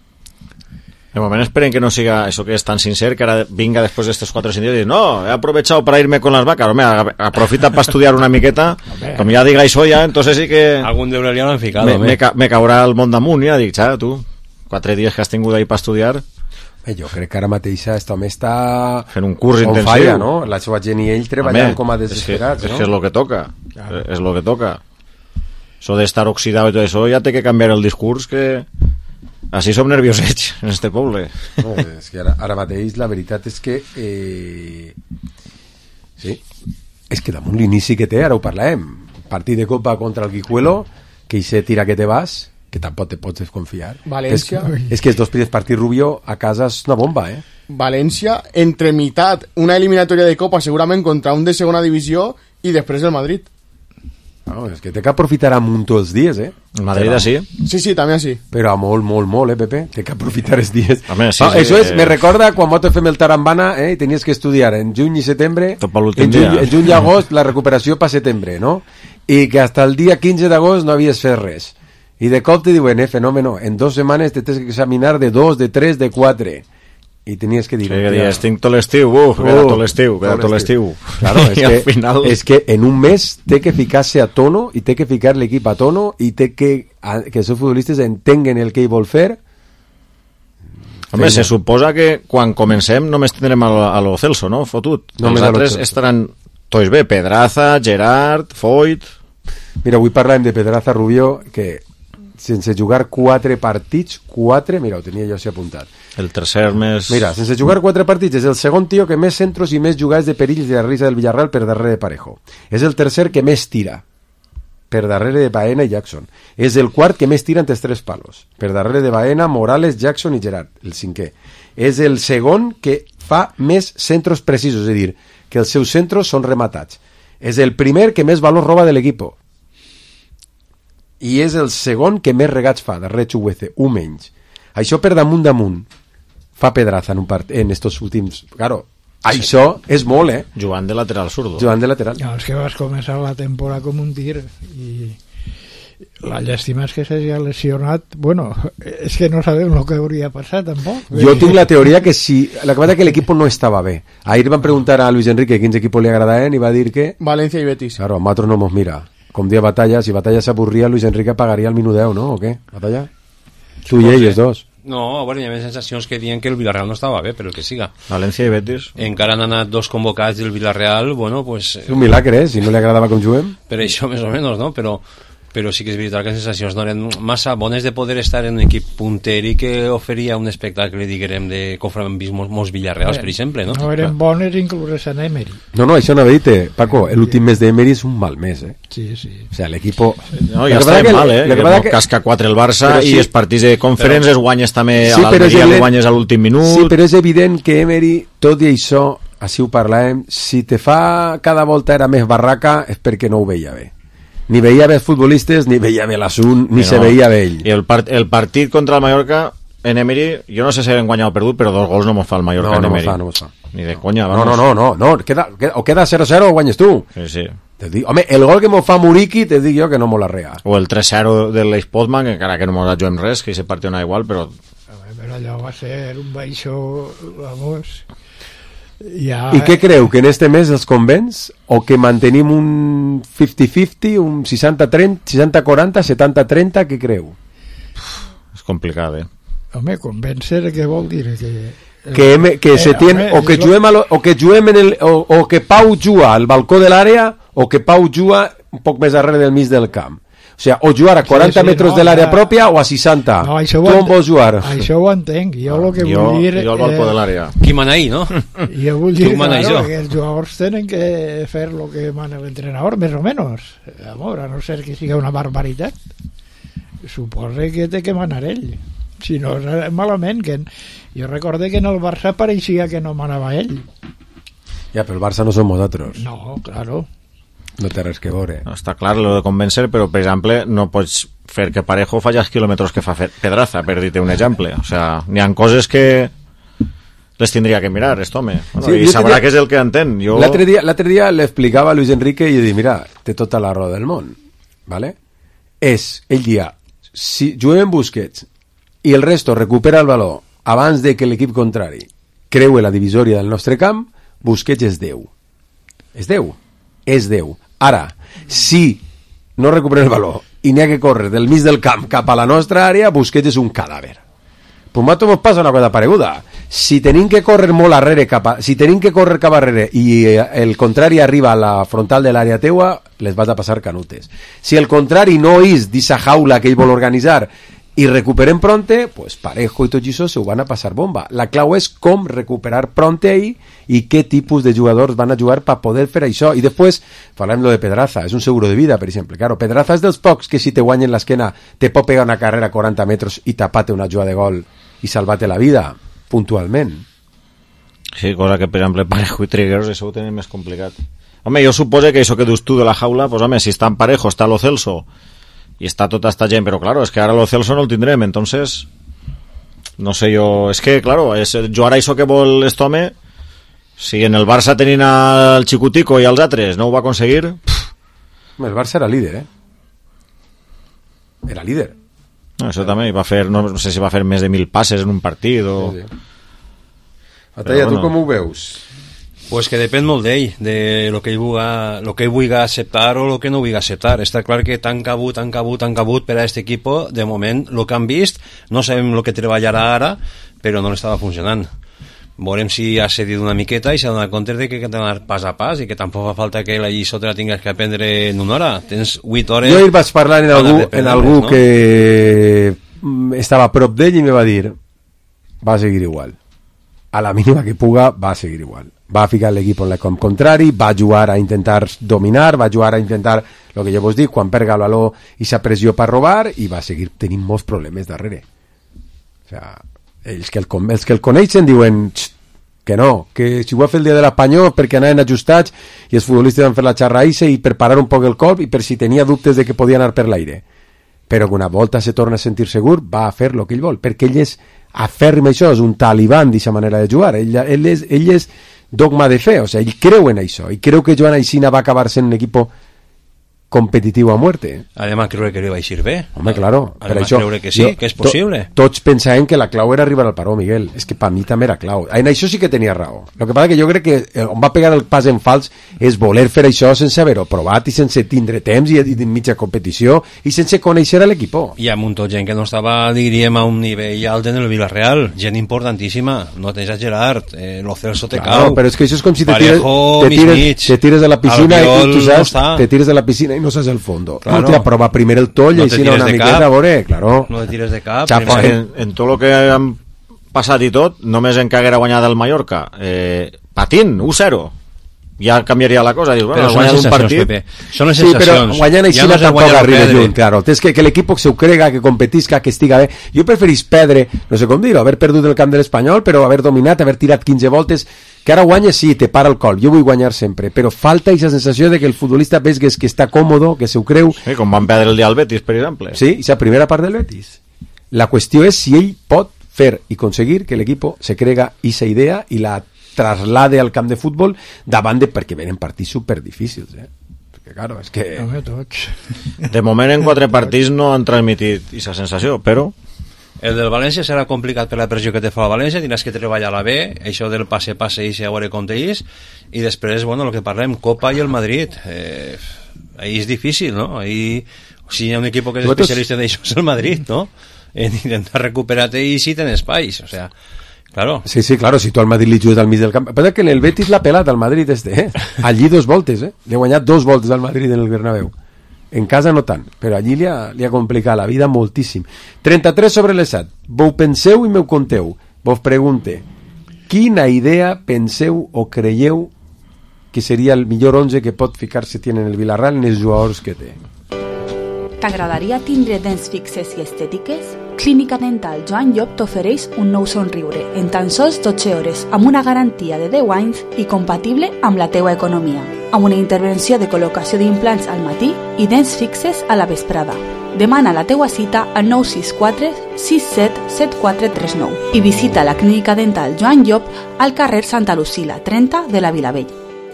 De moment esperen que no siga eso que es tan sincer, que ahora venga después de estos cuatro sentidos y dice, no, he aprovechado para irme con las vacas. Hombre, aprofita para estudiar una miqueta. Como ya digáis hoy, ya, entonces sí que... Algún deure li han ficado. Me, me, ca, me caurà el món damunt, ja, dic, xa, tu, quatre dies que has tingut ahí para estudiar... Eh, jo crec que ara mateix aquest home està fent un curs intensiu, falla, no? La seva gent i ell treballant com a desesperats, és que, no? És que és lo que toca, claro. És lo que toca. Eso de estar oxidado y todo eso, ya té que canviar el discurs, que així som nerviosets en este poble. No, és que ara, ara mateix la veritat és que eh... sí, és que damunt l'inici que té, ara ho parlem, partit de Copa contra el Guijuelo, que hi se tira que te vas, que tampoc te pots desconfiar. València. És, és que els dos primers partits Rubio a casa és una bomba, eh? València, entre meitat, una eliminatòria de Copa segurament contra un de segona divisió i després el Madrid. No, és que té que aprofitar a munt tots els dies, eh? En Madrid Però, así. Sí, sí, també així. Però a molt, molt, molt, eh, Pepe? Té que aprofitar els dies. Home, sí, ah, sí, eso es, eh... me recorda quan nosaltres fem el Tarambana, eh, i tenies que estudiar en juny i setembre, Tot per l'últim en juny, dia. en juny i agost, la recuperació per setembre, no? I que hasta el dia quinze d'agost no havies fet res. I de cop te diuen, eh, fenómeno, en dos setmanes te tens que examinar de dos, de tres, de quatre. I tenies que dir... Sí, que dius, tinc tot l'estiu, uf, queda tot l'estiu, queda tot l'estiu. Claro, és I que, al final... és que en un mes té que ficar-se a tono i té que ficar l'equip a tono i té que, a, que els futbolistes entenguen el que ell vol fer. Home, se suposa que quan comencem només tindrem a lo, a lo Celso, no? Fotut. No, Els a lo altres Celso. estaran tots bé, Pedraza, Gerard, Foyt... Mira, avui parlàvem de Pedraza Rubio, que sense jugar quatre partits, quatre, mira, ho tenia jo així apuntat. El tercer més... Mira, sense jugar quatre partits, és el segon tio que més centros i més jugades de perills de la risa del Villarreal per darrere de Parejo. És el tercer que més tira, per darrere de Baena i Jackson. És el quart que més tira entre els tres palos, per darrere de Baena, Morales, Jackson i Gerard, el cinquè. És el segon que fa més centros precisos, és a dir, que els seus centros són rematats. És el primer que més valor roba de l'equipo. I és el segon que més regats fa, darrere Chuguece, un menys. Això per damunt damunt fa Pedraza en, un part, en estos últims... Claro, això és molt, eh? Jugant de lateral zurdo. Jugant de lateral. No, és que vas començar la temporada com un tir i la llàstima és que s'hagi lesionat. Bueno, és que no sabem el que hauria passat tampoc. Jo tinc la teoria que si... La que passa que l'equip no estava bé. Ahir van preguntar a Luis Enrique quins equipos li agradaven i va dir que... València i Betis. Claro, a nosaltres no mos mira. Com dia Batalla, si Batalla s'avorria, Luis Enrique pagaria el minut deu, no? O què? Batalla? Tu i ell, els dos. No, bueno, hi ha sensacions que diuen que el Villarreal no estava bé, però el que siga. València i Betis. Encara han anat dos convocats del Villarreal, bueno, pues... És un milagre, eh? Si no li agradava com juguem. Per això, més o menys, no? Però, però sí que és veritat que les sensacions no eren massa bones de poder estar en un equip punter i que oferia un espectacle, diguem, de com hem vist molts, molts Villarreals, per exemple, no? No eren bones inclús en Emery. No, no, això no ha dit, Paco, l'últim mes d'Emery és un mal mes, eh? Sí, sí. O sea, l'equipo... No, ja està mal, eh? Que no casca quatre el Barça sí, i els partits de conferències però... guanyes també sí, a l'Almeria, el guanyes a l'últim minut... Sí, però és evident que Emery, tot i això, així ho parlàvem, si te fa cada volta era més barraca és perquè no ho veia bé. Ni veia bé els futbolistes, ni veia bé l'assunt, ni no, se veia bé ell. I el, part, el partit contra el Mallorca, en Emery, jo no sé si hem guanyat o perdut, però dos gols no mos fa el Mallorca no, en no Emery. No, no mos fa. Ni de conya, vamos. vamos. No, no, no, no, no. Queda, queda, o queda cero cero o guanyes tu. Sí, sí. Te dic, home, el gol que mos fa Muriqui, te dic jo que no mos la rea. O el tres cero de l'Eix Potman, que encara que no mos juguem res, que aquest partit no igual, però... Però allò va ser un baixó, vamos... Ja... I què creu? Que en este mes els convenç? O que mantenim un cinquanta cinquanta, un seixanta trenta, seixanta quaranta, setanta trenta, què creu? És complicat, eh? Home, convèncer, què vol dir? Que, que, hem, que eh, se tien, home, o, que juguem a lo, o que juguem en el... O, o que Pau juga al balcó de l'àrea o que Pau juga un poc més darrere del mig del camp. O sigui, o jugar a quaranta sí, sí, metres no, de l'àrea ja... pròpia o a seixanta. No, tu on vols jugar? Això ho entenc. Jo el que jo, vull dir... Jo al balcó eh... de l'àrea. Qui mana ahí, no? Jo vull dir, claro, que els jugadors tenen que fer el que mana l'entrenador, més o menys. Amor, a no ser que siga una barbaritat. Suposa que té que manar ell. Si no, malament. Que... Jo recorde que en el Barça pareixia que no manava ell. Ja, però el Barça no som nosaltres. No, claro. No té res que veure. No, està clar, lo de convèncer, però, per exemple, no pots fer que Parejo faci els quilòmetres que fa Pedraza, per dir-te un exemple. O sea, n'hi ha coses que les tindria que mirar, esto, home. Bueno, sí, I sabrà tenia... que és el que entén. Jo... L'altre dia, l'altre dia l'explicava a Luis Enrique i jo dic, mira, té tota la raó del món, ¿vale? És, ell dia, si juguem en Busquets i el resto recupera el valor abans de que l'equip contrari creue la divisòria del nostre camp, Busquets és Déu. És Déu. És Déu. Ara, si no recuperen el valor i n'hi ha que córrer del mig del camp cap a la nostra àrea, Busquets és un cadàver. Pues mato mos passa una cosa pareguda. Si tenim que córrer molt arrere cap a, si tenim que córrer cap arrere i el contrari arriba a la frontal de l'àrea teua, les vas a passar canutes. Si el contrari no és d'isa jaula que ell vol organitzar i recuperem pronte, pues Parejo i tot això se ho van a passar bomba. La clau és com recuperar pronte ahí i què tipus de jugadors van a jugar per poder fer això. I després, parlem de Pedraza, és un seguro de vida, per exemple. Claro, Pedraza és dels pocs que si te guanyen l'esquena te pot pegar una carrera a quaranta metres i tapate una jugada de gol i salvate la vida, puntualment. Sí, cosa que, per exemple, Parejo i Trigueros això ho tenen més complicat. Home, jo suposo que això que dius tu de la jaula, pues home, si estan parejos, està Lo Celso i està tota esta gent, però claro, és que ara Lo Celso no el tindrem, entonces no sé jo, és que claro, és, jo ara això que vol este home, si en el Barça tenien al Xicutico i als altres no ho va aconseguir, pff. El Barça era líder, eh? Era líder. No, això també va fer, no sé si va fer més de mil passes en un partit o... Sí, sí. Atalla, bueno. Tu com ho veus? Pues que depèn molt d'ell, de lo que ell vulga, lo que ell vulga acceptar o lo que no vulga acceptar. Està clar que tan cabut, tan cabut, tan cabut per a aquest equip, de moment, lo que han vist, no sabem lo que treballarà ara, però no l'estava funcionant. Veurem si ha cedit una miqueta i s'ha donat compte de que ha d'anar pas a pas i que tampoc fa falta que la lliçó te la tingues que aprendre en una hora. Tens vuit hores... Jo ahir vaig parlar en algú, en algú no? que estava a prop d'ell i me va dir va a seguir igual. A la mínima que puga va a seguir igual. Va a ficar l'equip en l'equip contrari, va jugar a intentar dominar, va jugar a intentar el que jo vos dic, quan perga el valor i sa pressió per robar, i va seguir tenint molts problemes darrere. O sea, ells que el, els que el coneixen diuen que no, que si ho va fer el dia de l'Espanyol perquè anaven ajustats i els futbolistes van fer la xarraïssa i per parar un poc el colp i per si tenia dubtes de que podia anar per l'aire. Però que una volta se torna a sentir segur va a fer el que ell vol, perquè ell és aferma això, és un taliban d'aquesta manera de jugar, ell, ell, és, ell és dogma de fe, o sea, ell creu en això, i creu que Joan Aixina va acabar sent un equip competitiu a muerte. Además creo que le va a ir bé. Home, claro. Además això, creo que sí, jo, que és possible. To, tots pensaven que la clau era arribar al paró, Miguel. És que per mi també era clau. En això sí que tenia raó. El que passa que jo crec que on va pegar el pas en fals és voler fer això sense haver-ho provat i sense tindre temps i, i mitja competició i sense conèixer l'equip. Hi ha un munt de gent que no estava, diríem, a un nivell alt en el Villarreal. Gent importantíssima. No t'he exagerat. Eh, Lo Celso te claro, cau. Però és que això és com si te tires, Parejo, te tires, mig, te tires de la piscina Albiol, i tu saps, no te tires de la piscina i no saps el fondo. Claro. No te aprova primer el toll no i si no una miqueta a veure, claro. No te tires de cap. Xafa, en, en tot el que han passat i tot, només en que haguera guanyat el Mallorca, eh, patint, u zero. Ja canviaria la cosa. Dius, bueno, però són les sensacions, partit... Pepe. Són les sí, sensacions. però guanyant així ja no tampoc arriba lluny, claro. Tens que, que l'equip se ho crega, que competisca, que estiga bé. Jo preferís perdre, no sé com dir-ho, haver perdut el camp de l'Espanyol, però haver dominat, haver tirat quinze voltes, que ara guanya, sí, te para el col. Jo vull guanyar sempre, però falta aquesta sensació de que el futbolista ves que està còmodo, que se ho creu. Sí, com van perdre el dia al Betis, per exemple. Sí, i la primera part del Betis. La qüestió és si ell pot fer i aconseguir que l'equip se crega aquesta idea i la traslade al camp de futbol davant de, perquè venen partits superdifícils, eh? Perquè, claro, és que... De moment en quatre partits no han transmitit aquesta sensació, però... El del València serà complicat per la pressió que te fa el València, tindràs que treballar-la bé, això del passe-passe i a veure com t'ells, i després, bueno, el que parlem, Copa i el Madrid. Eh, ahí és difícil, no? Ahí, si hi ha un equip que és especialista d'això és el Madrid, no? En intentar recuperar-te i si tens espais, o sea... Claro. Sí, sí, claro, si tu al Madrid li jugues al mig del camp... Però que en el Betis l'ha pelat al Madrid este, eh? Allí dos voltes, eh? Li ha guanyat dos voltes al Madrid en el Bernabéu. En casa no tant, però allí li ha, li ha complicat la vida moltíssim. trenta-tres sobre les set. Vos penseu i m'ho conteu. Vos pregunte, quina idea penseu o creieu que seria el millor onze que pot ficar-se en el Villarreal en els jugadors que té? T'agradaria tindre dents fixes i estètiques? Clínica Dental Joan Llop t'ofereix un nou somriure en tan sols dotze hores amb una garantia de deu anys i compatible amb la teua economia. Amb una intervenció de col·locació d'implants al matí i dents fixes a la vesprada. Demana la teua cita al nou sis quatre sis set set quatre tres nou i visita la Clínica Dental Joan Llop al carrer Santa Lucila trenta de la Vilavella.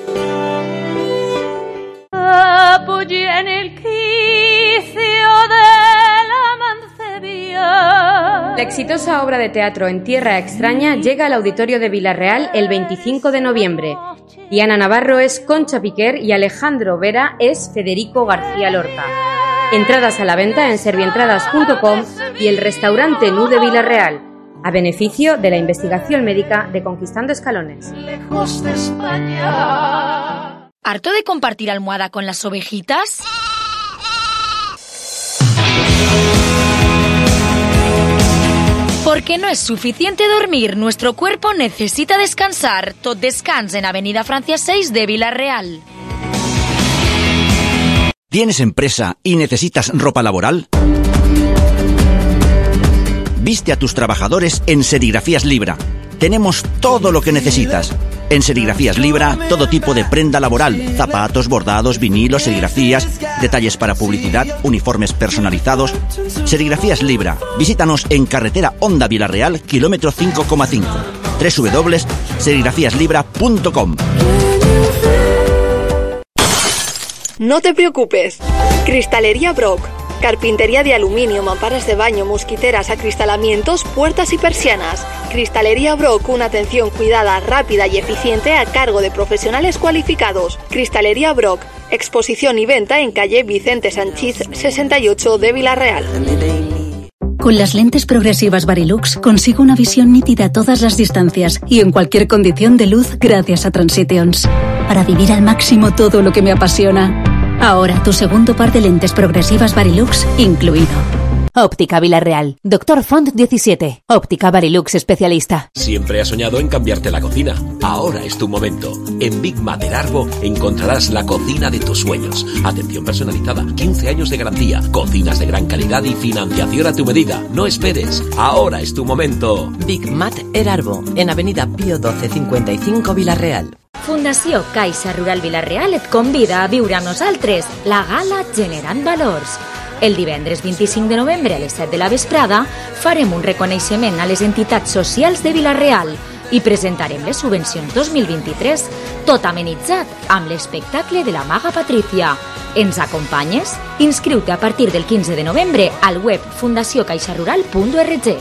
Apoyé en el quicio de la Mancebía. La exitosa obra de teatro En Tierra Extraña llega al Auditorio de Villarreal el veinticinco de noviembre. Diana Navarro es Concha Piquer y Alejandro Vera es Federico García Lorca. Entradas a la venta en servientradas punto com y el restaurante Nu de Villarreal, a beneficio de la investigación médica de Conquistando Escalones. Lejos de España. ¿Harto de compartir almohada con las ovejitas? Porque no es suficiente dormir, nuestro cuerpo necesita descansar. Tot Descans en Avenida Francia seis de Villarreal. ¿Tienes empresa y necesitas ropa laboral? Viste a tus trabajadores en Serigrafías Libra. Tenemos todo lo que necesitas. En Serigrafías Libra, todo tipo de prenda laboral, zapatos, bordados, vinilos, serigrafías, detalles para publicidad, uniformes personalizados. Serigrafías Libra, visítanos en carretera Honda Vilarreal, kilómetro cinco coma cinco. doble u doble u doble u punto serigrafías libra punto com. No te preocupes. Cristalería Brock. Carpintería de aluminio, mamparas de baño, mosquiteras, acristalamientos, puertas y persianas. Cristalería Brock, una atención cuidada, rápida y eficiente a cargo de profesionales cualificados. Cristalería Brock, exposición y venta en calle Vicente Sanchís sesenta y ocho de Vilarreal. Con las lentes progresivas Varilux consigo una visión nítida a todas las distancias y en cualquier condición de luz gracias a Transitions. Para vivir al máximo todo lo que me apasiona. Ahora tu segundo par de lentes progresivas Varilux incluido. Óptica Vilarreal. Doctor Font diecisiete. Óptica Varilux especialista. Siempre has soñado en cambiarte la cocina. Ahora es tu momento. En Big Mat del Arbo encontrarás la cocina de tus sueños. Atención personalizada, quince años de garantía, cocinas de gran calidad y financiación a tu medida. No esperes. Ahora es tu momento. Big Mat El Arbo, en Avenida Pío doce cincuenta y cinco Vilarreal. Fundació Caixa Rural Vilarreal et convida a viure amb nosaltres la gala Generant Valors. El divendres vint-i-cinc de novembre a les set de la vesprada farem un reconeixement a les entitats socials de Vilarreal i presentarem les subvencions dos mil vint-i-tres, tot amenitzat amb l'espectacle de la Maga Patrícia. Ens acompanyes? Inscriu-te a partir del quinze de novembre al web fundació caixa rural punt org.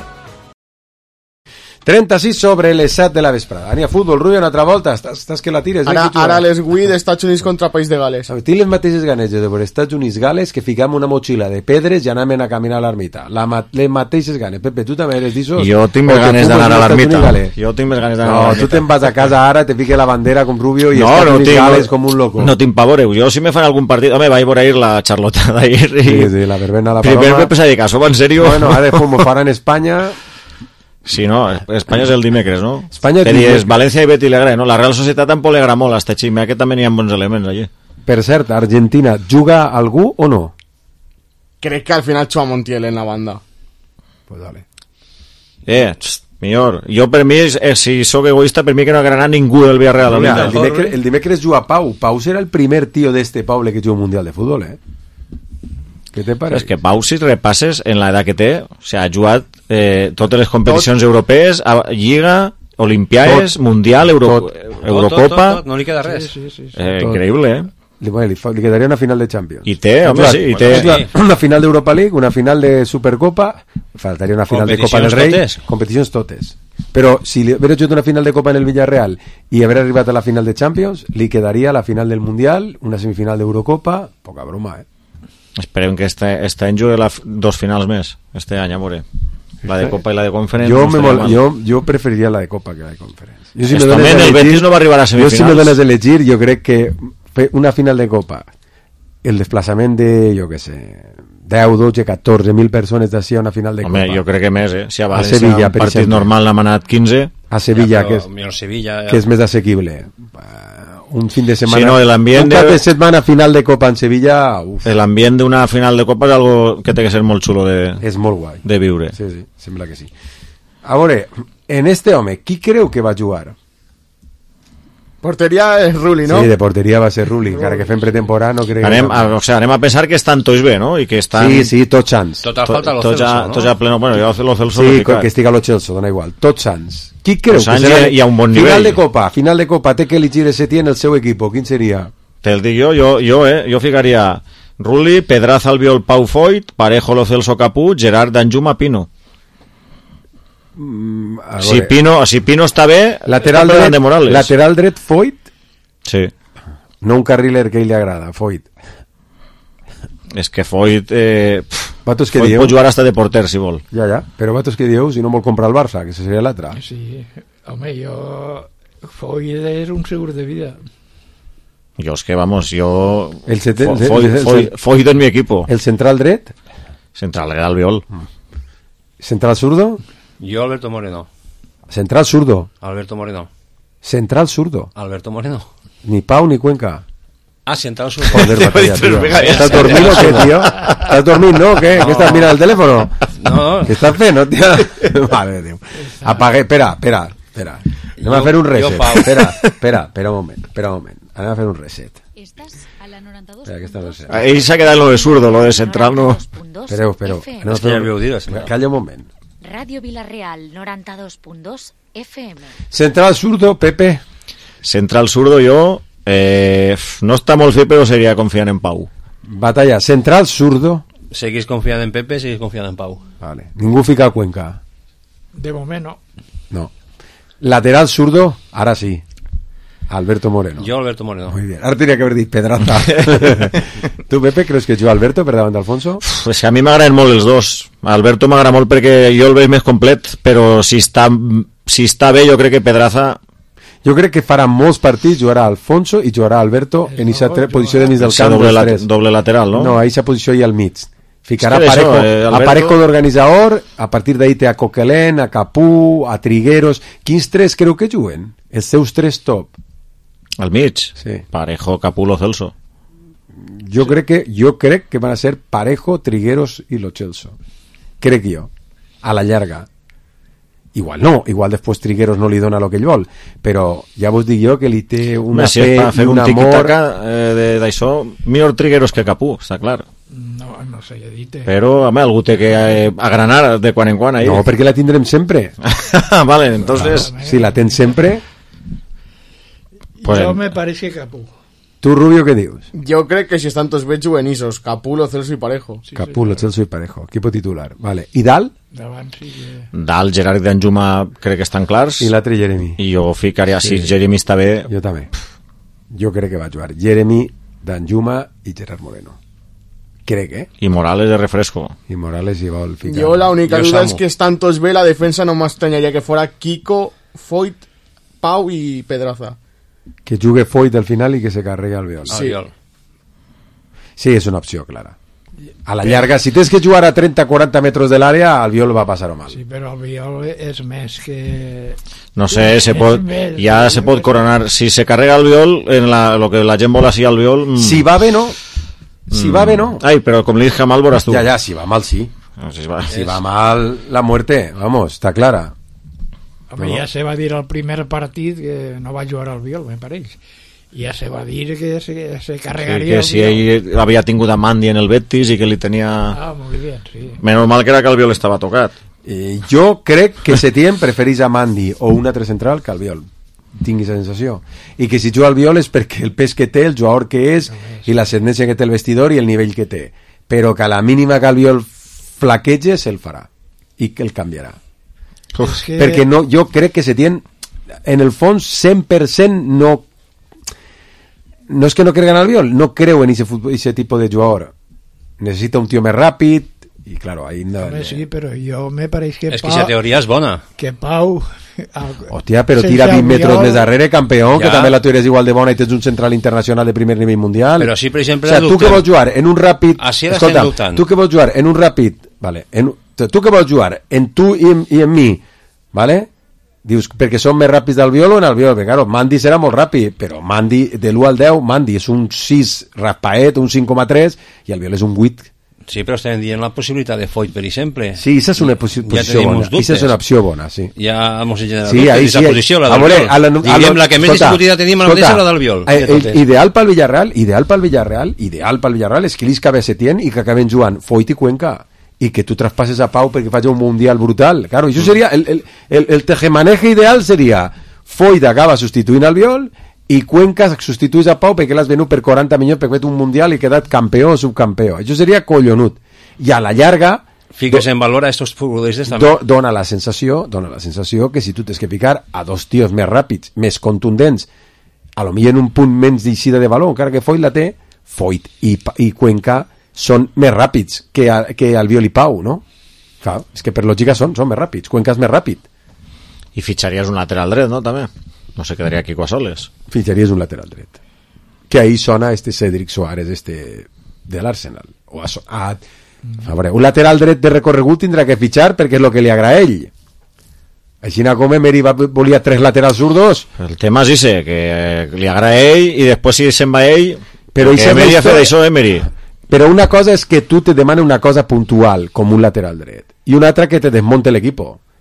trenta-sis sobre les set de la vesprada. Ania, futbol, Rubio, una altra volta. Estàs, estàs que la tires, ara, eh? Ara les vull d'Estats Units contra País de Gales. Tinc les mateixes ganes de veure Estats Units Gales que ficam una motxilla de pedres i anem a caminar a l'ermita. La ma les mateixes ganes. Pepe, tu també eres d'ixos? Jo tinc més ganes d'anar a l'ermita. Jo tinc més ganes d'anar a l'ermita. No, tu te'n vas a casa ara, te fique la bandera com Rubio i no, Estats no Units tinc, Gales com un loco. No tinc pavor. Jo si me fan algun partit... Home, vaig veure ahir la Charlota d'ahir i... Sí, sí, la verbena, la paloma. Primer me pensava dir que això va en sèrio. Bueno, ara com ho faran en Espanya... Sí, no, Espanya és el dimecres, no? Espanya és dimecres. València i Betis li agrada, no? La Real Societat tampoc li agrada molt, hasta Xime, que també n'hi ha bons elements allí. Per cert, Argentina, juga algú o no? Crec que al final juga Montiel en la banda. Pues dale. Eh, txt, millor. Jo per mi, eh, si sóc egoista, per mi que no agrada ningú del Villarreal. Mira, el, dimecres, el dimecres juga Pau. Pau serà el primer tío d'este poble que juga un Mundial de Futbol, eh? Què te pareix? És que Pau, si repasses en l'edat que té, o sigui, ha jugat eh, totes les competicions tot. europees, a Lliga, Olimpiades, tot. Mundial, Euro, tot. Eurocopa... Tot, tot, tot, no li queda res. Sí, sí, sí, sí. Eh, increïble, eh? Li, bueno, li, li quedaria una final de Champions. I té, home, sí, i té. Una final d'Europa League, una final de Supercopa, faltaria una final de Copa del Rei. Totes. Competicions totes. Però si hagués jugat una final de Copa en el Villarreal i haver arribat a la final de Champions, li quedaria la final del Mundial, una semifinal d'Eurocopa, poca broma, eh? Esperem que este, este any jugui la, dos finals més este any, amore. La de Copa i la de Conference. Jo, no mol, jo, jo preferiria la de Copa que la de Conference. Jo, si Estament, el Betis no va arribar a semifinals. Jo, si me dones a elegir, jo crec que una final de Copa, el desplaçament de, jo què sé, deu, dotze, catorze mil persones d'ací a una final de Home, Copa. Jo crec que més, eh? Si a València, a Sevilla, un partit exemple. normal n'ha manat quinze. A Sevilla, ja, però, que, és, Sevilla ja... que és més assequible. Un fin de semana, sí, no, un cap de setmana final de Copa en Sevilla, uf. L'ambient d'una final de Copa és algo que té que ser molt xulo de, és molt guai. de viure. Sí, sí, sembla que sí. A veure, en este home, qui creu que va jugar? Porteria és Rulli, no? Sí, de porteria va ser Rulli, encara que fem pretemporada no crec anem, que... A, o sea, anem a pensar que estan tots bé, no? I que estan... Sí, sí, tots sants. Tot a falta lo Celso, Celso, no? Tots a pleno... Bueno, jo lo Celso... Sí, que estigui a lo Celso, dona igual. Tots sants. Qui creu que serà... Hi ha un bon nivell. Final de Copa, final de Copa, té que elegir ese tien el seu equip. Quin seria? Te'l dic jo, jo, jo, eh? Jo ficaria Rulli, Pedraza, Albiol, Pau Foyt, Parejo, lo Celso, Capú, Gerard, Danjuma, Pino. Mm, si Pino, si Pino està bé, lateral està dret, de Morales. Lateral dret, Foyt? Sí. No un carriler que ell li agrada, Foyt. És que Foyt, eh, Vatos que Foyt dieu? pot jugar hasta de porter, si vol. Ja, ja, però Vatos que dieu si no vol comprar el Barça, que seria l'altre. Sí, home, jo... Foyt és un segur de vida. Jo és que, vamos, jo... El sete... Foyt, Foyt, Foyt en mi equipo. El central dret? Central dret, Albiol. Central zurdo? Jo, Alberto Moreno. Central zurdo? Alberto Moreno. Central zurdo? Alberto Moreno. Ni Pau ni Cuenca. Ah, central zurdo. Joder, batalla, tío. ¿Estás dormido o qué, tío? ¿Estás dormido, no? ¿Qué? No. ¿Qué estás mirando el teléfono? No, no. ¿Qué estás haciendo, tío? Vale, tío. Apagué, espera, espera, espera. Anem a fer un reset. Espera, espera, espera un moment, espera un moment. Anem a fer un reset. Espera, que està el reset. Ell s'ha quedat lo de zurdo, lo de central no. Espereu, espereu. Anem a fer un... Calla un moment. Radio Vilareal noranta dos punt dos F M. Central zurdo, Pepe. Central zurdo jo eh, no està molt fet, però seria confiant en Pau. Batalla, central zurdo. Seguís confiant en Pepe, seguís confiant en Pau. Vale. Ningú fica a Cuenca. De moment no. No. Lateral zurdo, ara sí. Alberto Moreno. Jo, Alberto Moreno. Muy bien. Ara tenia que haver dit Pedraza. Tu, Pepe, creus que juga Alberto per davant d'Alfonso? Pues que a mi m'agraden molt els dos. Alberto m'agrada molt perquè jo el veig més complet, però si està, si està bé jo crec que Pedraza... Jo crec que farà molts partits, jugarà Alfonso i jugarà Alberto en aquesta posició de mig del camp. Doble, la, doble lateral, no? No, a aquesta posició i al mig. Ficarà es que Parejo, això, eh, Alberto... a Parejo d'organitzador, a partir d'ahí té a Coquelin, a Capú, a Trigueros. Quins tres creu que juguen? Els seus tres top. Al mig? Sí. Parejo, Capú, Lo Celso. Jo, sí. crec que, jo crec que van a ser Parejo, Trigueros i Lo Celso. Crec jo. A la llarga. Igual no, igual després Trigueros no li dona el que ell vol, però ja vos dic jo que li té una si fe i un un amor... eh, d'això, millor Trigueros que Capú, està clar. No, no sé, ja dit. Eh. Però, home, algú té que eh, agranar de quan en quan ahí. No, perquè la tindrem sempre. Vale, entonces... Claro, si la tens sempre... Pues... Jo me pareix que Capú. Tu, Rubio, què dius? Jo crec que si estan tots veig juvenisos, Capú, Lo Celso i Parejo. Sí, Capú, Lo Celso i Parejo, equipo titular. Vale. I Dalt? Davant, sí que... Dalt, Gerard i Danjuma crec que estan clars. I l'altre Jeremy. I jo ficaria, sí. si Jeremy està bé... Jo també. Jo crec que va jugar Jeremy, Danjuma i Gerard Moreno. Crec, eh? I Morales de refresco. I Morales hi vol ficar. Jo la única jo duda és que estan tots bé, la defensa no m'estranyaria que fora Kiko, Foyt, Pau i Pedraza. Que jugue Foyt al final i que se carregui Albiol. Sí. Sí, és una opció clara. A la llarga, si tens que jugar a trenta a quaranta metres de l'àrea, Albiol va passar-ho mal. Sí, però Albiol és més que... No sé, se pot, més, ja se pot coronar. Si se carrega Albiol, en la, lo que la gent vol així Albiol... Mm, si va bé, no. Si mm, va bé, no. Ai, però com li dic mal, veuràs tu. Ja, ja, si va mal, sí. No, si, va, si va mal, la muerte, vamos, està clara. Home, no. Ja se va dir al primer partit que no va jugar al Albiol, me pareix. Ja se va dir que se, se carregaria... Sí, que si ell havia tingut a Mandy en el Betis i que li tenia... Ah, molt bé, sí. Menys mal que era que el Albiol estava tocat. Eh, jo crec que Setién prefereix a Mandy o un altre central que Albiol. Tingui aquesta sensació. I que si juga Albiol és perquè el pes que té, el jugador que és, no és. I l'ascendència que té el vestidor i el nivell que té. Però que a la mínima que Albiol flaquege se'l farà. I que el canviarà. Uf, que... perquè no, jo crec que Setién en el fons cent per cent no no és que no crega en Albiol, no creu en ese tipo de jugador, necessita un tio més ràpid i claro, ahí no, Home, sí, però jo me pareix que és Pau, que la teoria és bona que Pau hòstia, però tira vint metres més darrere, campió, ja. Que també la teoria és igual de bona i tens un central internacional de primer nivell mundial, però sí, per exemple, o sea, tu que vols jugar en un ràpid escolta, tu que vols jugar en un ràpid vale, en, tu que vols jugar en tu i en, i en mi, vale? Dius, perquè són més ràpids d'Albiol o en Albiol? Perquè, claro, Mandy serà molt ràpid, però Mandy, de l'u al deu, Mandy és un sis raspaet, un cinc coma tres, i Albiol és un vuit. Sí, però estem dient la possibilitat de Foyt, per exemple. Sí, aquesta és una posició ja bona. Aquesta és una opció bona, sí. Ja hemos generat sí, dubtes, sí, posició, la d'Albiol. La, Diguem, la que més discutida tenim a la mateixa, la d'Albiol. Eh, ideal pel Villarreal, ideal pel Villarreal, ideal pel Villarreal és que li acabi Setién i que acaben jugant Foyt i Cuenca. I que tu traspasses a Pau perquè faci un mundial brutal. Claro, això seria el, el, el, el tejemaneje ideal seria Foyt acaba substituint Albiol i Cuenca substituís a Pau perquè l'has venut per quaranta milions perquè fet un mundial i quedat campió o subcampió. Això seria collonut. I a la llarga fiques en valor a estos futbolistes també. Do, dona la sensació, dona la sensació que si tu tens que ficar a dos tios més ràpids, més contundents, a lo millor en un punt menys d'eixida de valor, encara que Foyt la té, Foyt i, i Cuenca són més ràpids que, a, que Albiol i Pau, no? Clar, és que per lògica són, són més ràpids. Cuenca és més ràpid. I fitxaries un lateral dret, no? També. No se quedaria Kiko a soles. Fitxaries un lateral dret. Que ahí sona este Cédric Suárez, este de l'Arsenal. O a, a, a veure, un lateral dret de recorregut tindrà que fitxar perquè és el que li agrada a ell. Així com Emery va, volia tres laterals zurdos. El tema és ese, que li agrada a ell i després si se'n va a ell, però que Emery ha fet això Emery. Però una cosa és que tu te demani una cosa puntual, com un lateral dret, i una altra que te desmonte l'equipo.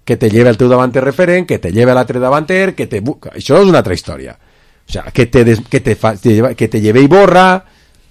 que te lleve el teu davanter referent, que te lleve l'altre davanter, que te... Això és una altra història. O sea, que te, des... que te, fa... que te lleve Iborra,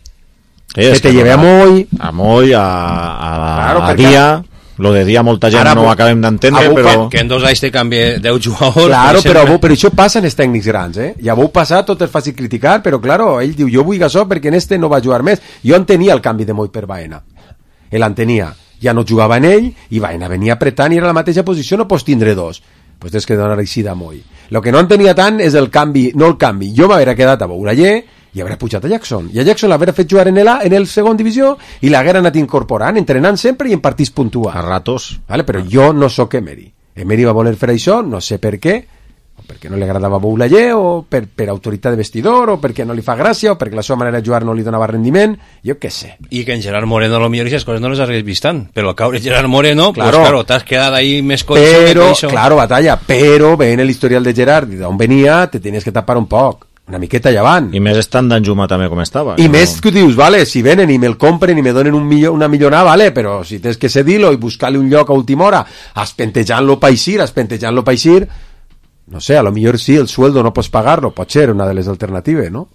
sí, que te que lleve a Moy... A Moy, a, a, claro, a Dia... Lo de Dia molta gent ara, no ho acabem d'entendre, però... Que en dos anys te canvia deu jugadors... Claro, però, bo, però això passa en els tècnics grans, eh? Ja vau passar, tot és fàcil criticar, però, claro, ell diu, jo vull això perquè en este no va jugar més. Jo entenia el canvi de Moy per Baena. Ell entenia. Ja no jugava en ell, i Baena venia apretant i era la mateixa posició, no pots tindre dos. Pues tens que donar així de Moy. Lo que no entenia tant és el canvi, no el canvi. Jo m'haguera quedat a Bourallé, i haurà pujat a Jackson, i a Jackson l'haurà fet jugar en el, en el segon divisió i l'haguera anat incorporant, entrenant sempre i en partits puntuals. A ratos. Vale? Però jo no sóc Emery. Emery va voler fer això, no sé per què, o perquè no li agradava Boulaye, o per, per autoritat de vestidor, o perquè no li fa gràcia, o perquè la seva manera de jugar no li donava rendiment, jo què sé. I que en Gerard Moreno a lo millor aquestes coses no les hagués vist tant, però al caure Gerard Moreno, claro, pues claro, t'has quedat ahí més coixo però, que claro, batalla, però veient l'historial de Gerard, d'on venia, te tenies que tapar un poc. Una miqueta llevant. I més estant d'Anjuma també com estava. I no? més que dius, vale, si venen i me'l compren i me donen un millor, una millonada, vale, però si tens que cedir-lo i buscar-li un lloc a última hora, espentejant-lo paixir, espentejant-lo paixir, no sé, a lo millor sí, el sueldo no pots pagar-lo, pot ser una de les alternatives, no?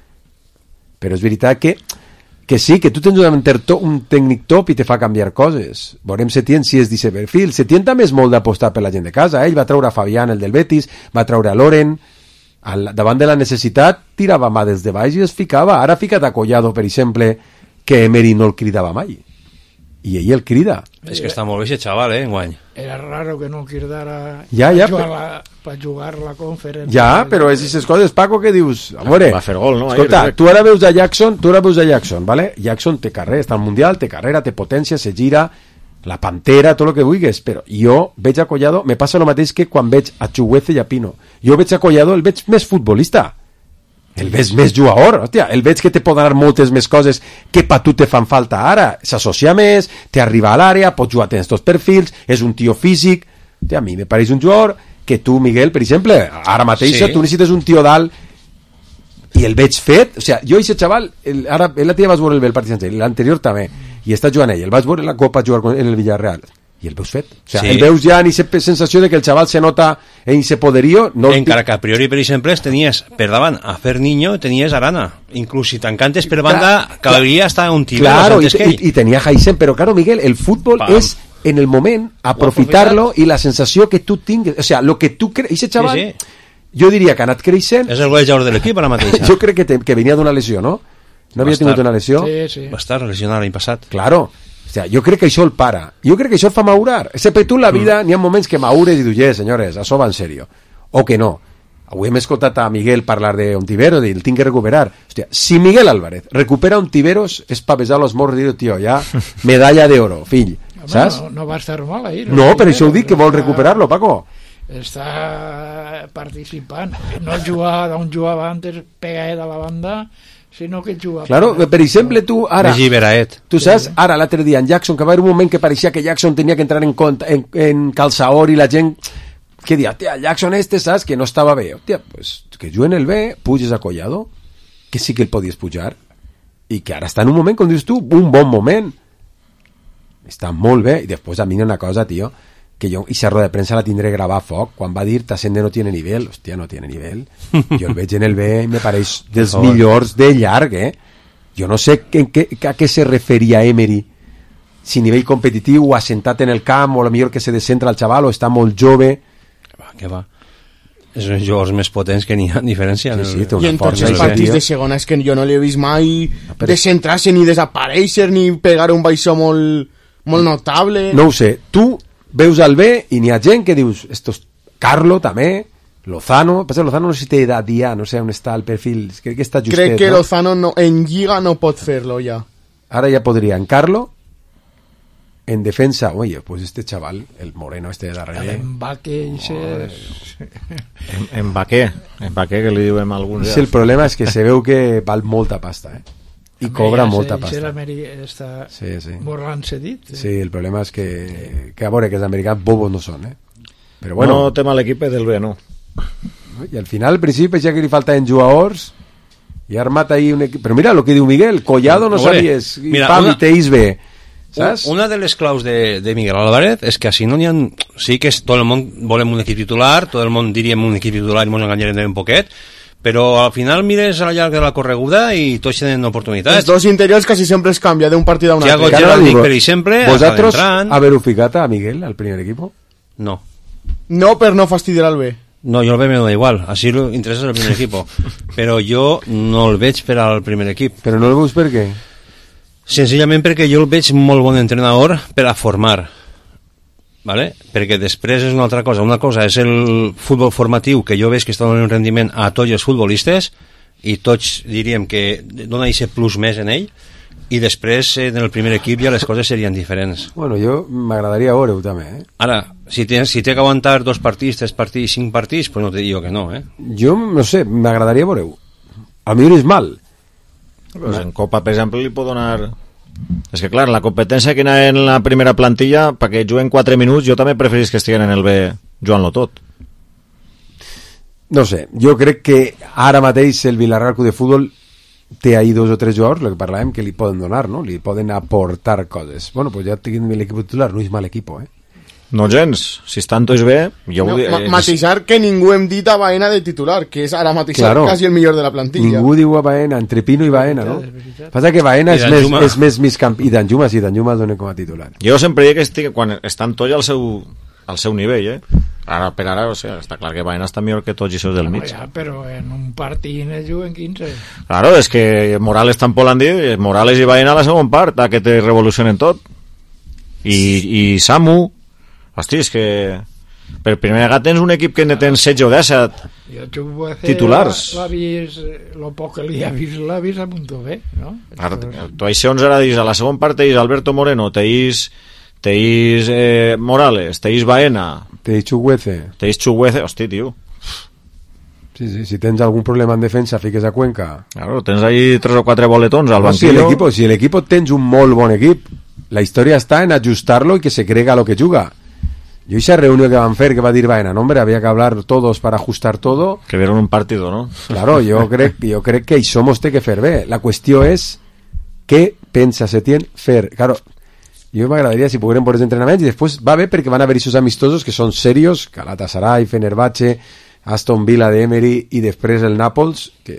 Però és veritat que que sí, que tu tens un, un tècnic top i te fa canviar coses. Veurem Setién si és d'aquest perfil. Setién també és molt d'apostar per la gent de casa. Ell va treure a Fabián, el del Betis, va treure a Loren... Al, davant de la necessitat tirava mà des de baix i es ficava. Ara ha ficat a Collado, per exemple, que Emery no el cridava mai i ell el crida. És que està molt bé aquest xaval, eh, enguany. Era raro que no el cridara ja, ja, per, per... la, per jugar la conferència. Ja, però és aquestes coses, Paco, que dius a veure, va fer gol, no? Escolta, tu ara veus a Jackson, tu ara veus a Jackson, ¿vale? Jackson té carrera, està al Mundial, té carrera, té potència, se gira, la Pantera, tot el que vulguis, però jo veig a Collado, me passa el mateix que quan veig a Chuguece i a Pino. Jo veig a Collado, el veig més futbolista, el veig més jugador, hòstia, el veig que te pot donar moltes més coses que pa tu te fan falta ara, s'associa més, te arriba a l'àrea, pot jugar a tots perfils, és un tio físic, hòstia, a mi me pareix un jugador que tu, Miguel, per exemple, ara mateix sí. Tu necessites un tio dalt i el veig fet, o sigui, jo i aquest xaval, el, ara, l'altre dia vas veure el partit sencer, l'anterior també, i està jugant ell, el vas veure la Copa jugar en el Villarreal, i el veus fet, o sigui, sí. El veus ja en aquesta sensació de que el xaval se nota en aquest poderío, no... Encara que a priori, per exemple, tenies per davant a Fer Niño, tenies Arana, inclús si tancantes per banda, caldria estar un tibet claro, i, i, i tenia Jaisen, però claro, Miguel, el futbol Pam. És en el moment aprofitar-lo i la sensació que tu tingues, o sigui, lo que tu creus, aquest xaval... Sí, sí. Jo diria que ha anat creixent... És el golejador de l'equip ara mateix. Jo crec que, te, que venia d'una lesió, no? No havia tingut una lesió? Sí, sí. Va estar lesionat l'any passat. Claro. O sea, jo crec que això el para. Jo crec que això el fa maurar. Excepte tu en la vida mm. n'hi ha moments que maures i dius, eh, senyores, això va en serio. O que no. Avui hem escoltat a Miguel parlar d'Ontiveros i el tinc que recuperar. Hòstia, si Miguel Álvarez recupera Ontiveros és pa besar los morros i dir, tio, ja, medalla d'oro, fill. Home, saps? No, no va estar mal ahir. No, per això ho dic, que vol recuperar-lo, Paco. Està participant, no jugava d'on jugava antes pegaet a la banda, sinó que jugava... Claro, per exemple, tu ara... Tu saps, sí. Ara l'altre dia en Jackson, que va haver un moment que pareixia que Jackson tenia que entrar en, en, en calçador i la gent que dia, tia, Jackson este, saps, que no estava bé. Tia, pues, que juguen el bé, puges a Collado, que sí que el podies pujar, i que ara està en un moment, com dius tu, un bon moment. Està molt bé, i després a mi una cosa, tio, que jo, i xerro de premsa la tindré gravar a foc, quan va dir Tassende no tiene nivel, hòstia, no tiene nivel, jo el veig en el B i me pareix dels millors de llarg, eh? Jo no sé en què, a què se referia Emery, si nivell competitiu o assentat en el camp, o a lo millor que se descentra el xaval, o està molt jove. Que va, que va. És uns jugadors més potents que n'hi ha diferència. Sí, sí, i en tots els partits de segona és que jo no l'he vist mai però... descentrar-se ni desaparèixer ni pegar un baixó molt, molt notable. No ho sé, tu veus al B i n'hi ha gent que dius estos, Carlo també, Lozano, passa Lozano no sé si té edat ja, no sé on està el perfil, crec que està justet, crec que no? Lozano no, en Lliga no pot fer-lo ja. Ara ja podria, en Carlo en defensa, oye, pues este chaval el moreno este de darrere Mbacké Mbacké Mbacké que li diuen alguns sí, el problema és que se veu que val molta pasta, eh? I cobra molta pasta. Està sí, sí. molt cedit. Sí. sí, el problema és que, que a veure, que els americans bobos no són, eh? Però bueno... No tema l'equip del B, no. I al final, al principi, ja que li faltaven jugadors, i ha armat ahí un equip... Però mira el que diu Miguel, Collado no sabies, i Pam, i Teis B. saps? Una de les claus de, de Miguel Álvarez és que així no n'hi ha... Sí que és, tot el món volem un equip titular, tot el món diríem un equip titular i ens enganyarem un poquet, però al final mires a la llarga de la correguda i tots tenen oportunitats. Els dos interiors quasi sempre es canvia d'un partit a un altre. Thiago Geraldic, per exemple, ¿vosotros haber ficat a Miguel al primer equipo? No. No, per no fastidiar al B. No, jo el B me da igual, així l'interessa el primer equipo, però jo no el veig per al primer equip. Però no el veus per què? Senzillament perquè jo el veig molt bon entrenador per a formar, ¿vale? Perquè després és una altra cosa. Una cosa és el futbol formatiu, que jo veig que està donant un rendiment a tots els futbolistes i tots diríem que dona aquest plus més en ell, i després en el primer equip ja les coses serien diferents. Bueno, jo m'agradaria veure-ho també, eh? Ara, si té, si té que aguantar dos partits, tres partits, cinc partits, pues no te digo que no, eh? Jo, no sé, m'agradaria veure-ho. A mi no és mal. Pues en Copa, per exemple, li pot donar... És que, clar, la competència que hi ha en la primera plantilla, perquè juguen quatre minuts, jo també preferís que estiguen en el B jugant-lo tot. No sé, jo crec que ara mateix el Villarreal Club de Futbol té ahí dos o tres jugadors, el que parlàvem, que li poden donar, no? Li poden aportar coses. Bueno, pues ja tinguin l'equip titular, no és mal equip, eh? No gens, si estan tots bé jo no, vull dir, ma matisar que ningú hem dit a Baena de titular, que és ara matisar claro. quasi el millor de la plantilla. Ningú diu a Baena, entre Pino i Baena, no? Passa que Baena és més, és més migcamp, i Danjuma, sí, Danjuma el donen com a titular. Jo sempre dic que estic, quan estan tots al seu, al seu nivell, eh? Ara per ara, o sigui, està clar que Baena està millor que tots i seus del mig. Ja, però en un partit ne juguen quinze. Claro, és que Morales tampoc l'han dit, Morales i Baena a la segona part, a que te revolucionen tot. I, i Samu, hosti, és que per primera vegada tens un equip que ne tens setze o disset titulars. L'ha vist, lo poc que li ha vist, l'ha vist a punto B, no? Ara, tu això ens ara dius, a la segona part teis Alberto Moreno, teis teis eh, Morales, teis Baena, teis Chuguece, teis Chuguece, hosti, tio. Sí, sí, si tens algun problema en defensa, fiques a Cuenca. Claro, tens ahí tres o quatre boletons al no, banquillo. Si l'equip si l'equip tens un molt bon equip, la història està en ajustar-lo i que se crega lo que juga. Yo esa reunión que van a hacer, que va a decir Baena, no, hombre, había que hablar todos para ajustar todo. Que vieron un partido, ¿no? Claro, yo creo, yo creo que hi somos té que fer bé. La qüestió és què pensa Setién fer. Claro, jo m'agradaria si pogueren por els entrenaments i després va bé perquè van haver esos amistosos que són serios, Galatasaray, Fenerbahce, Aston Villa de Emery i després el Nàpols, que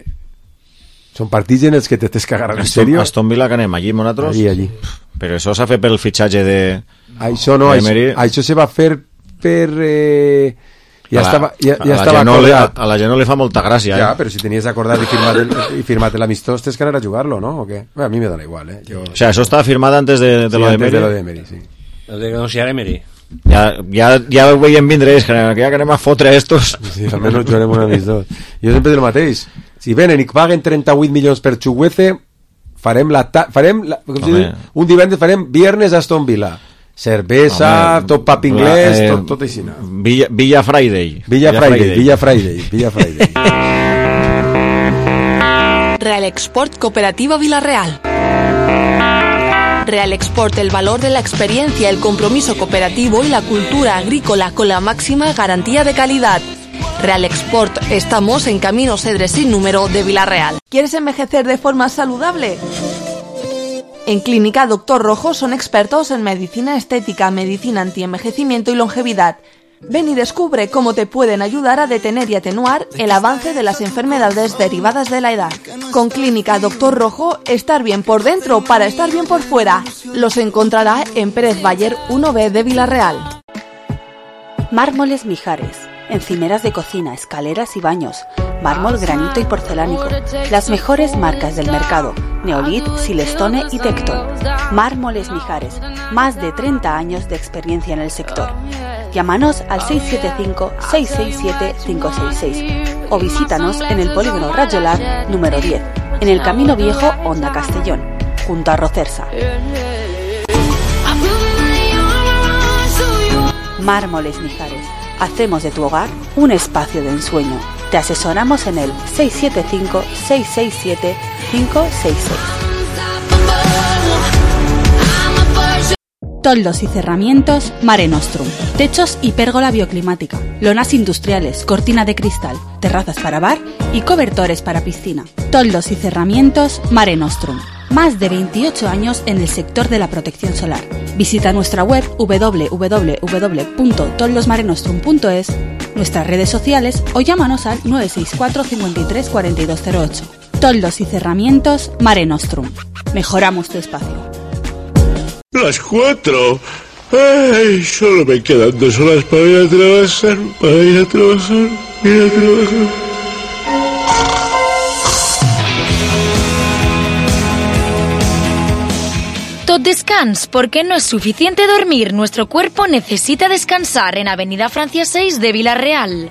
són partits en els que te tens que agarrar en serio. Aston Villa que anem allí, nosaltres? Allí, allí. Però això s'ha fet pel fitxatge de... Això no, això, això se va fer per... Eh, ja a la, estava, ja, ja a estava no acordat. Le, a la gent no li fa molta gràcia. Ja, eh? però si tenies acordat i firmat, el, i firmat l'amistós, tens que anar a jugar-lo, ¿no? ¿O qué? Bueno, a mi me da igual, ¿eh? Yo... O sea, això estava firmat antes de, de sí, lo de antes Emery. de lo de Emery, sí. El de denunciar Emery. Ja, ja, ja ho veiem vindre, és que ja que anem a fotre estos. Sí, almenys jugarem un amistós. Jo sempre dic el mateix. Si venen i paguen trenta-vuit milions per Chuguece, farem la... Ta farem la diu, un divendres farem viernes a Aston Villa. Cervesa, home, tot pap inglès, eh, tot, tot així. No? Villa, Villa Friday. Villa, Villa Friday, Friday, Villa Friday, Villa Friday. Real Export Cooperativa Villarreal. Real Export, el valor de la experiencia, el compromiso cooperativo y la cultura agrícola con la máxima garantía de calidad. Real Export, estamos en Camino Cedres sin número de Villarreal. ¿Quieres envejecer de forma saludable? En Clínica Doctor Rojo son expertos en medicina estética, medicina antienvejecimiento y longevidad. Ven y descubre cómo te pueden ayudar a detener y atenuar el avance de las enfermedades derivadas de la edad. Con Clínica Doctor Rojo, estar bien por dentro para estar bien por fuera. Los encontrará en Pérez Bayer uno B de Villarreal. Mármoles Mijares. Encimeras de cocina, escaleras y baños, mármol, granito y porcelánico. Las mejores marcas del mercado: Neolit, Silestone y Tecton. Mármoles Mijares, más de treinta años de experiencia en el sector. Llámanos al seis siete cinco, seis seis siete, cinco seis seis o visítanos en el polígono Rajolar número diez, en el Camino Viejo, Honda Castellón, junto a Rocersa. Mármoles Mijares. Hacemos de tu hogar un espacio de ensueño. Te asesoramos en el seis siete cinco, seis seis siete, cinco seis seis. Toldos y cerramientos Mare Nostrum. Techos y pérgola bioclimática. Lonas industriales, cortina de cristal, terrazas para bar y cobertores para piscina. Toldos y cerramientos Mare Nostrum. Más de veintiocho años en el sector de la protección solar. Visita nuestra web doble u doble u doble u punto toldosmarenostrum punto es, nuestras redes sociales o llámanos al nueve seis cuatro cincuenta y tres cuarenta y dos cero ocho. Toldos y cerramientos Mare Nostrum. Mejoramos tu espacio. Las cuatro. Ay, solo me quedan dos horas para ir a trabajar, para ir a trabajar, ir a trabajar. Tot descans, porque no es suficiente dormir. Nuestro cuerpo necesita descansar en Avenida Francia seis de Villarreal.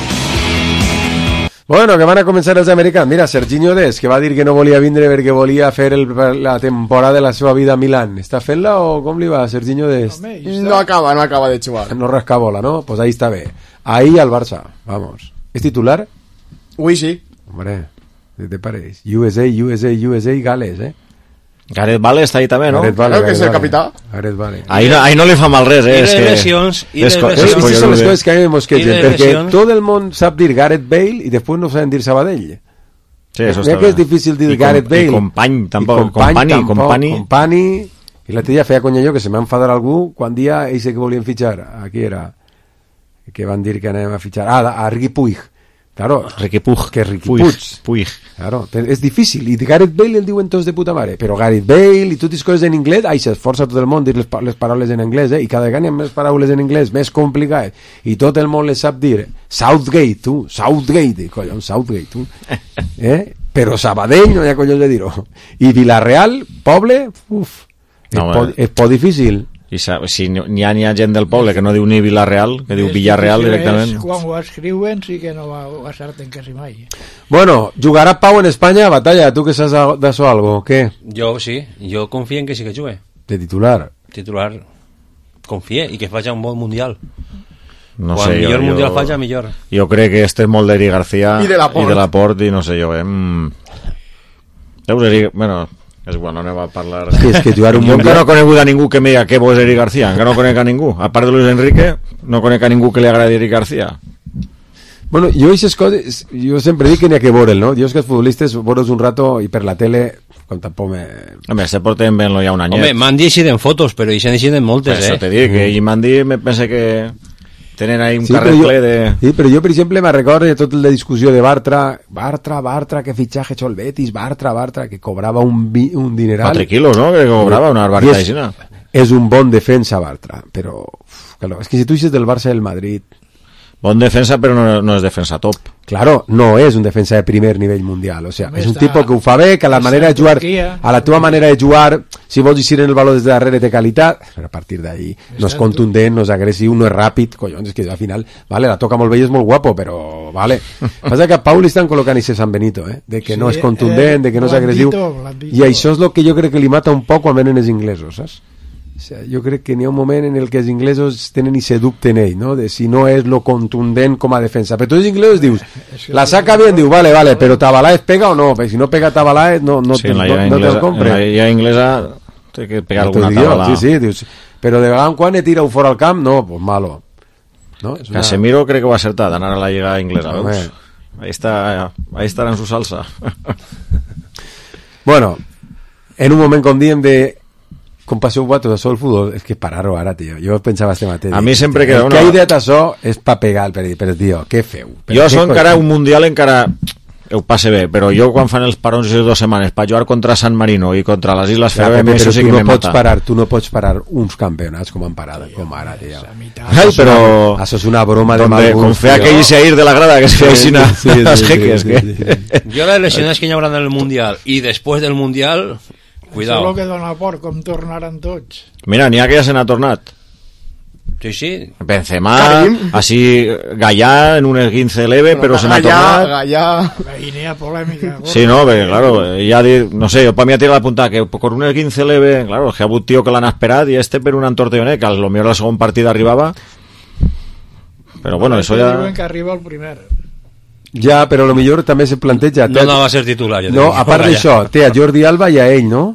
Bueno, que van a començar els americans. Mira, Serginho Dest, que va dir que no volia vindre perquè volia fer el, la temporada de la seva vida a Milán. Està fent-la o com li va, Serginho Dest? No acaba, no acaba de jugar. No rasca bola, ¿no? Pues ahí está bé. Ahí al Barça, vamos. ¿Es titular? Uy, sí. Hombre, ¿qué te parece? U S A, U S A, U S A, Gales, ¿eh? Gareth Bale està ahí també, no? Gareth Bale, Creo que és el Bale. capità. Gareth Bale. Ahí no, ahí no li fa mal res, eh? I És de que... lesions, i de és co- lesions. és Estas son las cosas que a mí me mosquegen, Y de porque lesión. todo el mundo sap dir Gareth Bale y después no saben dir Sabadell. Sí, eso Mira està que bé. és difícil dir I com- Gareth Bale. I company, tampoc. I company, Company, tampoc, company. company. I l'altre dia feia conya jo que se m'ha enfadat algú quan dia ese que volien fitxar. Aquí era. Que van dir que anem a fitxar. Ah, a Riqui Puig. Claro. Riqui Puig. Que Riqui Puig. Puig. Puig. Claro, te- és difícil. I Gareth Bale el diuen tots de puta mare. Però Gareth Bale i totes les coses en anglès, ai, s'esforça tot el món dir les, pa- les paraules en anglès, eh? I cada vegada hi ha més paraules en anglès, més complicat. I tot el món les sap dir. Southgate, tu. Southgate. Collons, Southgate, tu. Eh? Però Sabadell no hi ha collons de dir-ho. I Villarreal, poble, uf, és, No, po, eh. és po difícil. I sa- si n'hi ha, n'hi ha gent del poble que no diu ni Villarreal, que diu Villarreal directament. Quan ho escriuen sí que no va, ho acerten quasi mai. Bueno, jugarà Pau en Espanya, Batalla, tu que saps d'això algo, què? Jo sí, jo confio en que sí que jugue. De titular. Titular, confie i que faci un bon mundial. No Quan sé, millor jo, mundial jo, faci, millor. Jo crec que este és molt d'Eri García I de Laporte. i de Laporte i no sé jo, eh? Mm. Deus Eri... Bueno, és igual, no anem a parlar... Sí, és que jugar un jo mundial- encara no conec a ningú que me diga què bo és Eri García, encara no conec a ningú. A part de Luis Enrique, no conec a ningú que li agradi Eri García. Bueno, jo aquestes coses, jo sempre dic que n'hi ha que veure'l, no? Jo és que els futbolistes veure's un rato i per la tele, com tampoc me... Home, se porten ben ja un anyet. Home, m'han dit en fotos, però hi s'han dit moltes, Per eh? això te dic, que i m'han dit, me pense que tenen ahí un Sí, carrer però jo, ple de... sí, però jo, per exemple, me recordo de tota la discussió de Bartra, Bartra, Bartra, que fitxaje hecho el Betis, Bartra, Bartra, que cobrava un, vi, un dineral. Quatre quilos, no? Que cobrava una barbaritat I així, no? És un bon defensa, Bartra, però... Uf, claro, és que si tu dices del Barça i del Madrid... Bon defensa, però no, no és defensa top. Claro, no és un defensa de primer nivell mundial, o sea, Home, és un està- tipus que ho fa bé, que a la està manera de en jugar, Turquia. a la teva manera de jugar, si vols eixir en el valor des de darrere té qualitat, però a partir d'ahí no és en contundent, no és agressiu, no és ràpid, collons, és que al final, vale, la toca molt bé i és molt guapo, però, vale. Passa que a Pau li estan col·locant ese San Benito, eh? De que Sí, no és contundent, eh, de que no és blandito, agressiu, blandito. i això és el que jo crec que li mata un poc almenys en els inglesos, saps? O sea, jo crec que n'hi ha un moment en el que els inglesos tenen ese dubte en ell, no? De si no és lo contundent com a defensa. Però tots els inglesos dius, la saca bien, diu, vale, vale, però Tabalaez pega o no? Perquè si no pega Tabalaez, no, no, Sí, te, en la no, lliga no te'l inglesa, compre. en la lliga inglesa té que pegar No alguna t'ho dic jo, tabla. sí, sí, dius, però de vegada en quan he tirat fora al camp, no, pues malo. No? És una... Casemiro crec que va acertar d'anar a la lliga inglesa, Home. veus? Ahí està, ahí estarà en su salsa. Bueno, en un moment com diem de com passeu vosaltres això del futbol, és que parar-ho ara, tio. Jo pensava este mateix. A mi sempre el queda que una- ha ideat això és pa pegar el perill, però tio, què feu? Però Jo què so encara coi- un mundial encara ho passe bé, però jo quan fan els parons de dues setmanes per jugar contra San Marino i contra les Illes Ja, Feroe, Pepe, això però sí tu que no me pots mata. parar, tu no pots parar uns campionats com han parat, com ara, tio. Ai, però... Això és una broma de Donde, mal con gust, fe tio. aquell Isair de la grada que es feia així na- Sí, sí, les sí, jeques, sí, que... sí, sí. Jo les lesiones que hi haurà en el Mundial i després del Mundial, Això és cuidao. el que dona por, com tornaran tots. Mira, n'hi ha que ja se n'ha tornat. Sí, sí. Benzema, Karim. així Gallà en un esguince leve, però se n'ha tornat. Gallà... Ahí n'hi ha polèmica. gorda. Sí, no, perquè, claro, ja dir, no sé, jo per mi ha tirat la punta que con un esguince leve, claro, que ha hagut tio que l'han esperat i este per un entorteonet, que a lo millor el segon partit arribava. Però bueno, Este això ja... diuen que arriba el primer. Ja, però a lo millor també se planteja... No, no va a ser titular. Ja No, a part d'això, té a Jordi Alba i a ell, no?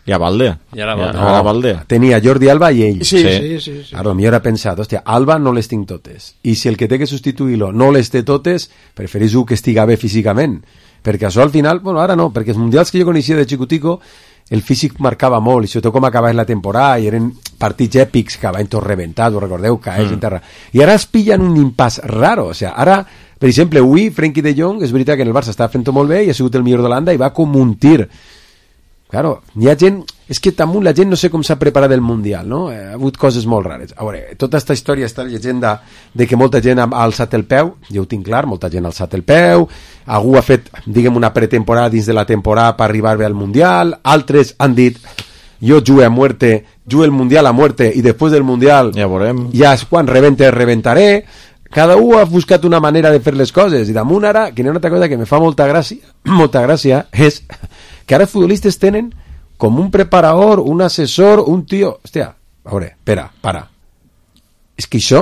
I a Valde. I ara Valde. I ara Valde. Tenia Jordi Alba i ell. Sí, sí, sí. sí. Ara, millor ha pensat, hòstia, Alba no les tinc totes. I si el que té que substituir-lo no les té totes, preferís un que estiga bé físicament. Perquè això al final, bueno, ara no, perquè els mundials que jo coneixia de xicutico, el físic marcava molt, i sobretot com acabava la temporada, i eren partits èpics que acabaven tots rebentats, ho recordeu, caeix mm. en terra. I ara es pillen un impàs raro, o sigui, ara, per exemple, avui, Frenkie de Jong, és veritat que en el Barça estava fent molt bé i ha sigut el millor d'Holanda i va com un tir. Claro, hi ha gent... És que damunt la gent no sé com s'ha preparat el Mundial, no? Ha hagut coses molt rares. A veure, tota aquesta història, aquesta llegenda de que molta gent ha alçat el peu, jo ho tinc clar, molta gent ha alçat el peu, algú ha fet, diguem, una pretemporada dins de la temporada per arribar bé al Mundial, altres han dit, jo jugué a muerte, jugué el Mundial a muerte, i després del Mundial, ja veurem, ja quan rebente, rebentaré. Cada un ha buscat una manera de fer les coses, i damunt ara, que n'hi ha una altra cosa que me fa molta gràcia, molta gràcia, és que ara els futbolistes tenen com un preparador, un assessor, un tio... Hòstia, a veure, espera, para. És que això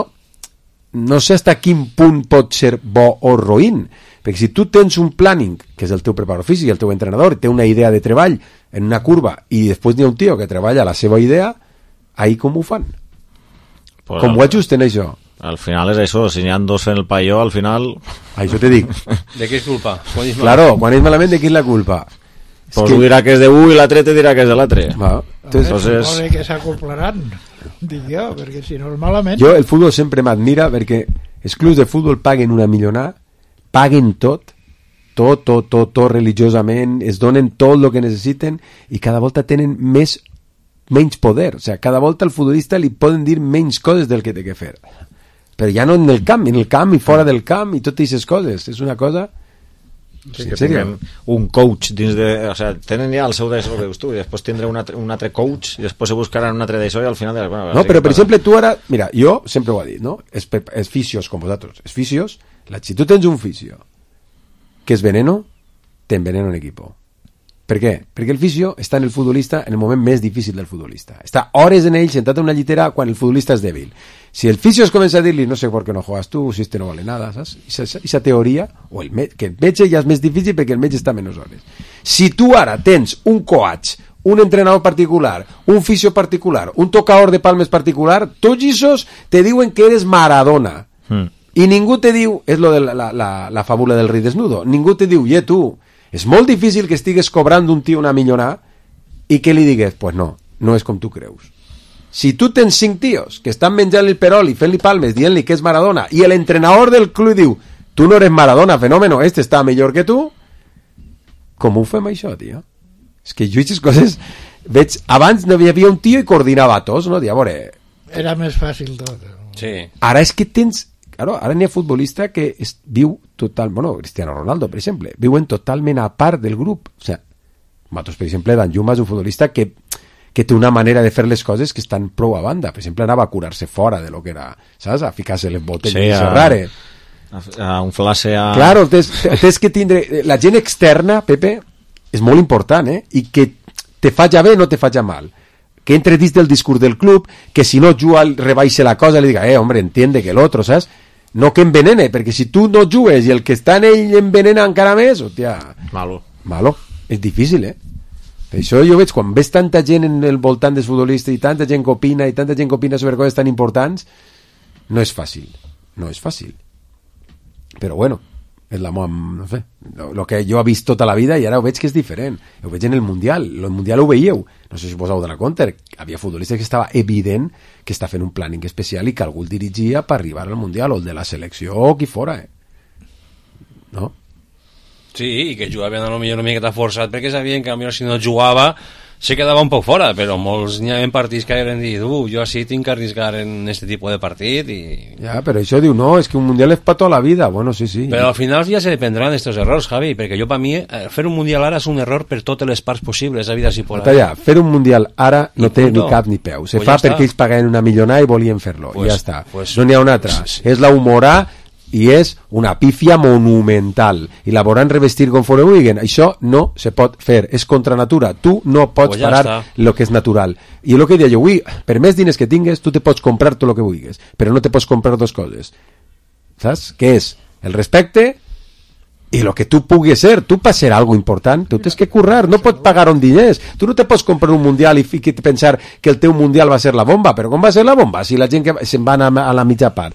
no sé hasta quin punt pot ser bo o roïn, perquè si tu tens un planning, que és el teu preparador físic, el teu entrenador, té una idea de treball en una curva, i després n'hi ha un tio que treballa la seva idea, ahí com ho fan? Pues com ho ajusten això? Al final és això, si n'hi ha dos fent el paió, al final... Això te dic. De què és culpa? Quan és claro, quan és malament, de qui és la culpa? Pues que... un dirà que és de un i l'altre te dirà que és de l'altre. Va, entonces... Entonces... Suposo que s'acoplaran, dic jo, perquè si no és malament... Jo el futbol sempre m'admira perquè els clubs de futbol paguen una milionada, paguen tot, tot, tot, tot, tot religiosament, es donen tot el que necessiten i cada volta tenen més menys poder. O sigui, cada volta al futbolista li poden dir menys coses del que té que fer. Però ja no en el camp, en el camp i fora del camp i totes aquestes coses. És una cosa... Sí, que tinguem un coach dins de... O sea, tenen ja el seu d'això que dius tu i després tindré un altre, un altre coach i després se buscaran un altre d'això i al final... De... Bueno, no, però per exemple tu ara... Mira, jo sempre ho he dit, no? Els, els fisios com vosaltres, els fisios, la, si tu tens un fisio que és veneno, te envenena un equipo. Per què? Perquè el fisio està en el futbolista en el moment més difícil del futbolista. Està hores en ell sentat en una llitera quan el futbolista és dèbil. Si el fisio es comença a dir-li no sé per què no juegas tu, si este no vale nada, saps? Esa teoria, o el me- que el metge ja és més difícil perquè el metge està menys hores. Si tu ara tens un coach, un entrenador particular, un fisio particular, un tocador de palmes particular, tots esos te diuen que eres Maradona. Mm. I ningú te diu, és lo de la, la, la, la fàbula del rei desnudo, ningú te diu, ye tu, és molt difícil que estigues cobrant d'un tio una millonada i que li digues, pues no, no és com tu creus. Si tu tens cinc tios que estan menjant el perol i fent-li palmes dient-li que és Maradona i l'entrenador del club diu, tu no eres Maradona, fenómeno, este està millor que tu, com ho fem això, tio? És que jo aquestes coses veig, abans no hi havia un tio i coordinava tots, no? Dia, a veure... Era més fàcil tot. Sí. Ara és que tens... Claro, ara n'hi ha futbolista que es, viu total... Bueno, Cristiano Ronaldo, per exemple, viuen totalment a part del grup. O sigui, nosaltres, per exemple, Dan Juma és un futbolista que, que té una manera de fer les coses que estan prou a banda. Per exemple, anava a curar-se fora de lo que era, saps? A ficar-se les botelles sí, a, rare. A, a un flasse a... Claro, tens, tens que tindre... La gent externa, Pepe, és molt important, eh? I que te faja bé no te faja mal. Que entre dins del discurs del club, que si no juga rebaixe la cosa, li diga, eh, hombre, entiende que el otro, saps? No que envenene, perquè si tu no jugues i el que està en ell envenena encara més, hòstia... Malo. Malo. És difícil, eh? Per això jo veig, quan ves tanta gent en el voltant dels futbolistes i tanta gent que opina i tanta gent que opina sobre coses tan importants, no és fàcil. No és fàcil. Però bueno, és la meva, no sé, el que jo he vist tota la vida i ara ho veig que és diferent. Ho veig en el Mundial. El Mundial ho veieu. No sé si us vos heu donat compte. Hi havia futbolistes que estava evident que està fent un planning especial i que algú el dirigia per arribar al Mundial, o el de la selecció o qui fora, eh? No? Sí, i que jugaven a lo millor una miqueta forçat perquè sabien que a millor si no jugava se quedava un poc fora, però molts n'hi havia partits que havien dit, uh, jo sí tinc que arriscar en este tipus de partit i... Ja, però això diu, no, és que un Mundial és per tota la vida. Bueno, sí, sí. Però al final ja se dependran d'estos errors, Javi, perquè jo per mi eh, fer un Mundial ara és un error per totes les parts possibles, a vida si por ja, fer un Mundial ara no té ni cap ni peu. Se pues fa ja perquè ells pagaven una millonada i volien fer-lo, pues, i ja està. Pues, no n'hi ha una altra. Sí, sí. És la humorà i és una pífia monumental i la voran revestir conforme vulguin. Això no se pot fer, és contra natura. Tu no pots pues ja parar el que és natural. I el que deia jo avui, per més diners que tingues tu te pots comprar tot el que vulguis, però no te pots comprar dues coses, saps? Què és? El respecte i el que tu puguis ser, tu per ser algo important, tu tens que currar, no pots pagar un diners, tu no te pots comprar un mundial i pensar que el teu mundial va ser la bomba, però com va ser la bomba si la gent que se'n va anar a la mitja part?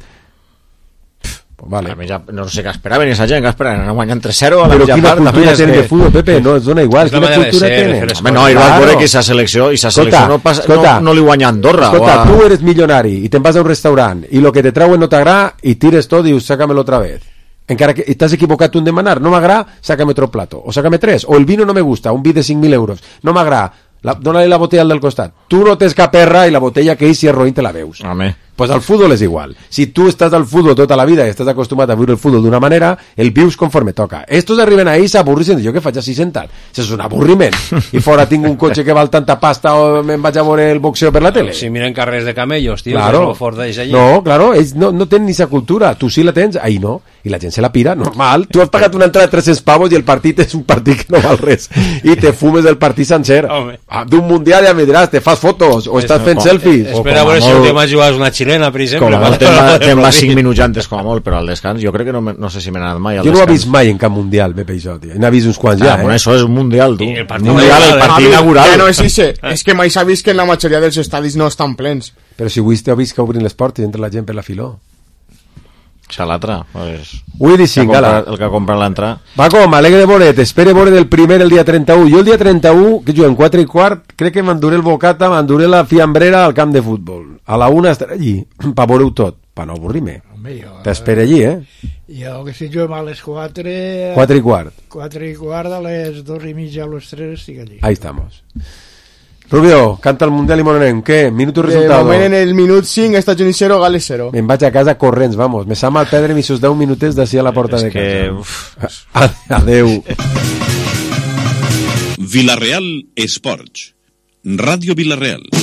Pues vale. Mitja, no sé què esperaven aquesta gent, que esperaven anar guanyant tres zero a la però mitja quina part. cultura tenen de futbol, Pepe? No, es dona igual, quina cultura tenen? Home, no, i vas veure que aquesta selecció, i aquesta selecció no, passa, no, no li guanya Andorra. Escolta, a... tu eres milionari i te'n vas a un restaurant i lo que te trauen no t'agrada i tires tot i dius, sácamelo otra vez. Encara que t'has equivocat un demanar, no m'agrada, sácame otro plato, o sácame tres, o el vino no me gusta, un vi de cinc mil euros, no m'agrada, dóna-li la botella al del costat, tu no tens cap erra i la botella que ell si és roïn te la veus. Home. Pues al fútbol és igual. Si tu estàs al fútbol tota la vida i estàs acostumat a viure el fútbol d'una manera, el vius conforme toca. Estos arriben ahí i s'avorreixen de jo que faig així sentat. Això és un avorriment. I fora tinc un cotxe que val tanta pasta o me'n vaig a veure el boxeo per la tele. Si miren carrers de camellos, tio, claro. Que no, claro, ells no, no tenen ni esa cultura. Tu sí la tens, ahí no. I la gent se la pira, normal. Tu has pagat una entrada de tres-cents pavos i el partit és un partit que no val res. I te fumes el partit sencer. Ah, d'un mundial ja me diràs, te fas fotos o estàs fent selfies. Espera a veure si el tema jugar una xilena, per exemple. Te'n va cinc minuts antes com a molt, però al descans jo crec que no, no sé si m'he anat mai al jo no descans. Ho he vist mai en cap mundial, Pepe i jo, tio. N'he vist uns quants ja, ah, eh? Bueno, això és un mundial, tu. El partit mundial, el partit inaugural. Ja no és ixe, és que mai s'ha vist que en la majoria dels estadis no estan plens. Però si avui heu vist que obrin les portes i entra la gent per la filó. Això l'altre, pues, avui dic, el que compra l'entrada. Paco, m'alegre de veure, t'espere veure del primer el dia trenta-u. Jo el dia trenta-u, que juguem quatre i quart, crec que m'enduré el bocata, m'enduré la fiambrera al camp de futbol. A la una estaré allí, per veure-ho tot, per no avorrir-me. T'espere allí, eh? Jo que si juguem a les quatre... Quatre i quart. Quatre i quart, a les dos i mitja, a les tres estic allí. Ahí estamos. Rubio, canta el Mundial i Morenem. ¿Qué? Minuto y resultado. De moment en el minut cinc, Estats Units zero, Gales zero. Me'n vaig a casa corrents, vamos. Me sama el pedre i sus deu minutets d'ací a la porta es de que... casa. Adeu. Vilareal Esports. Ràdio Vilareal.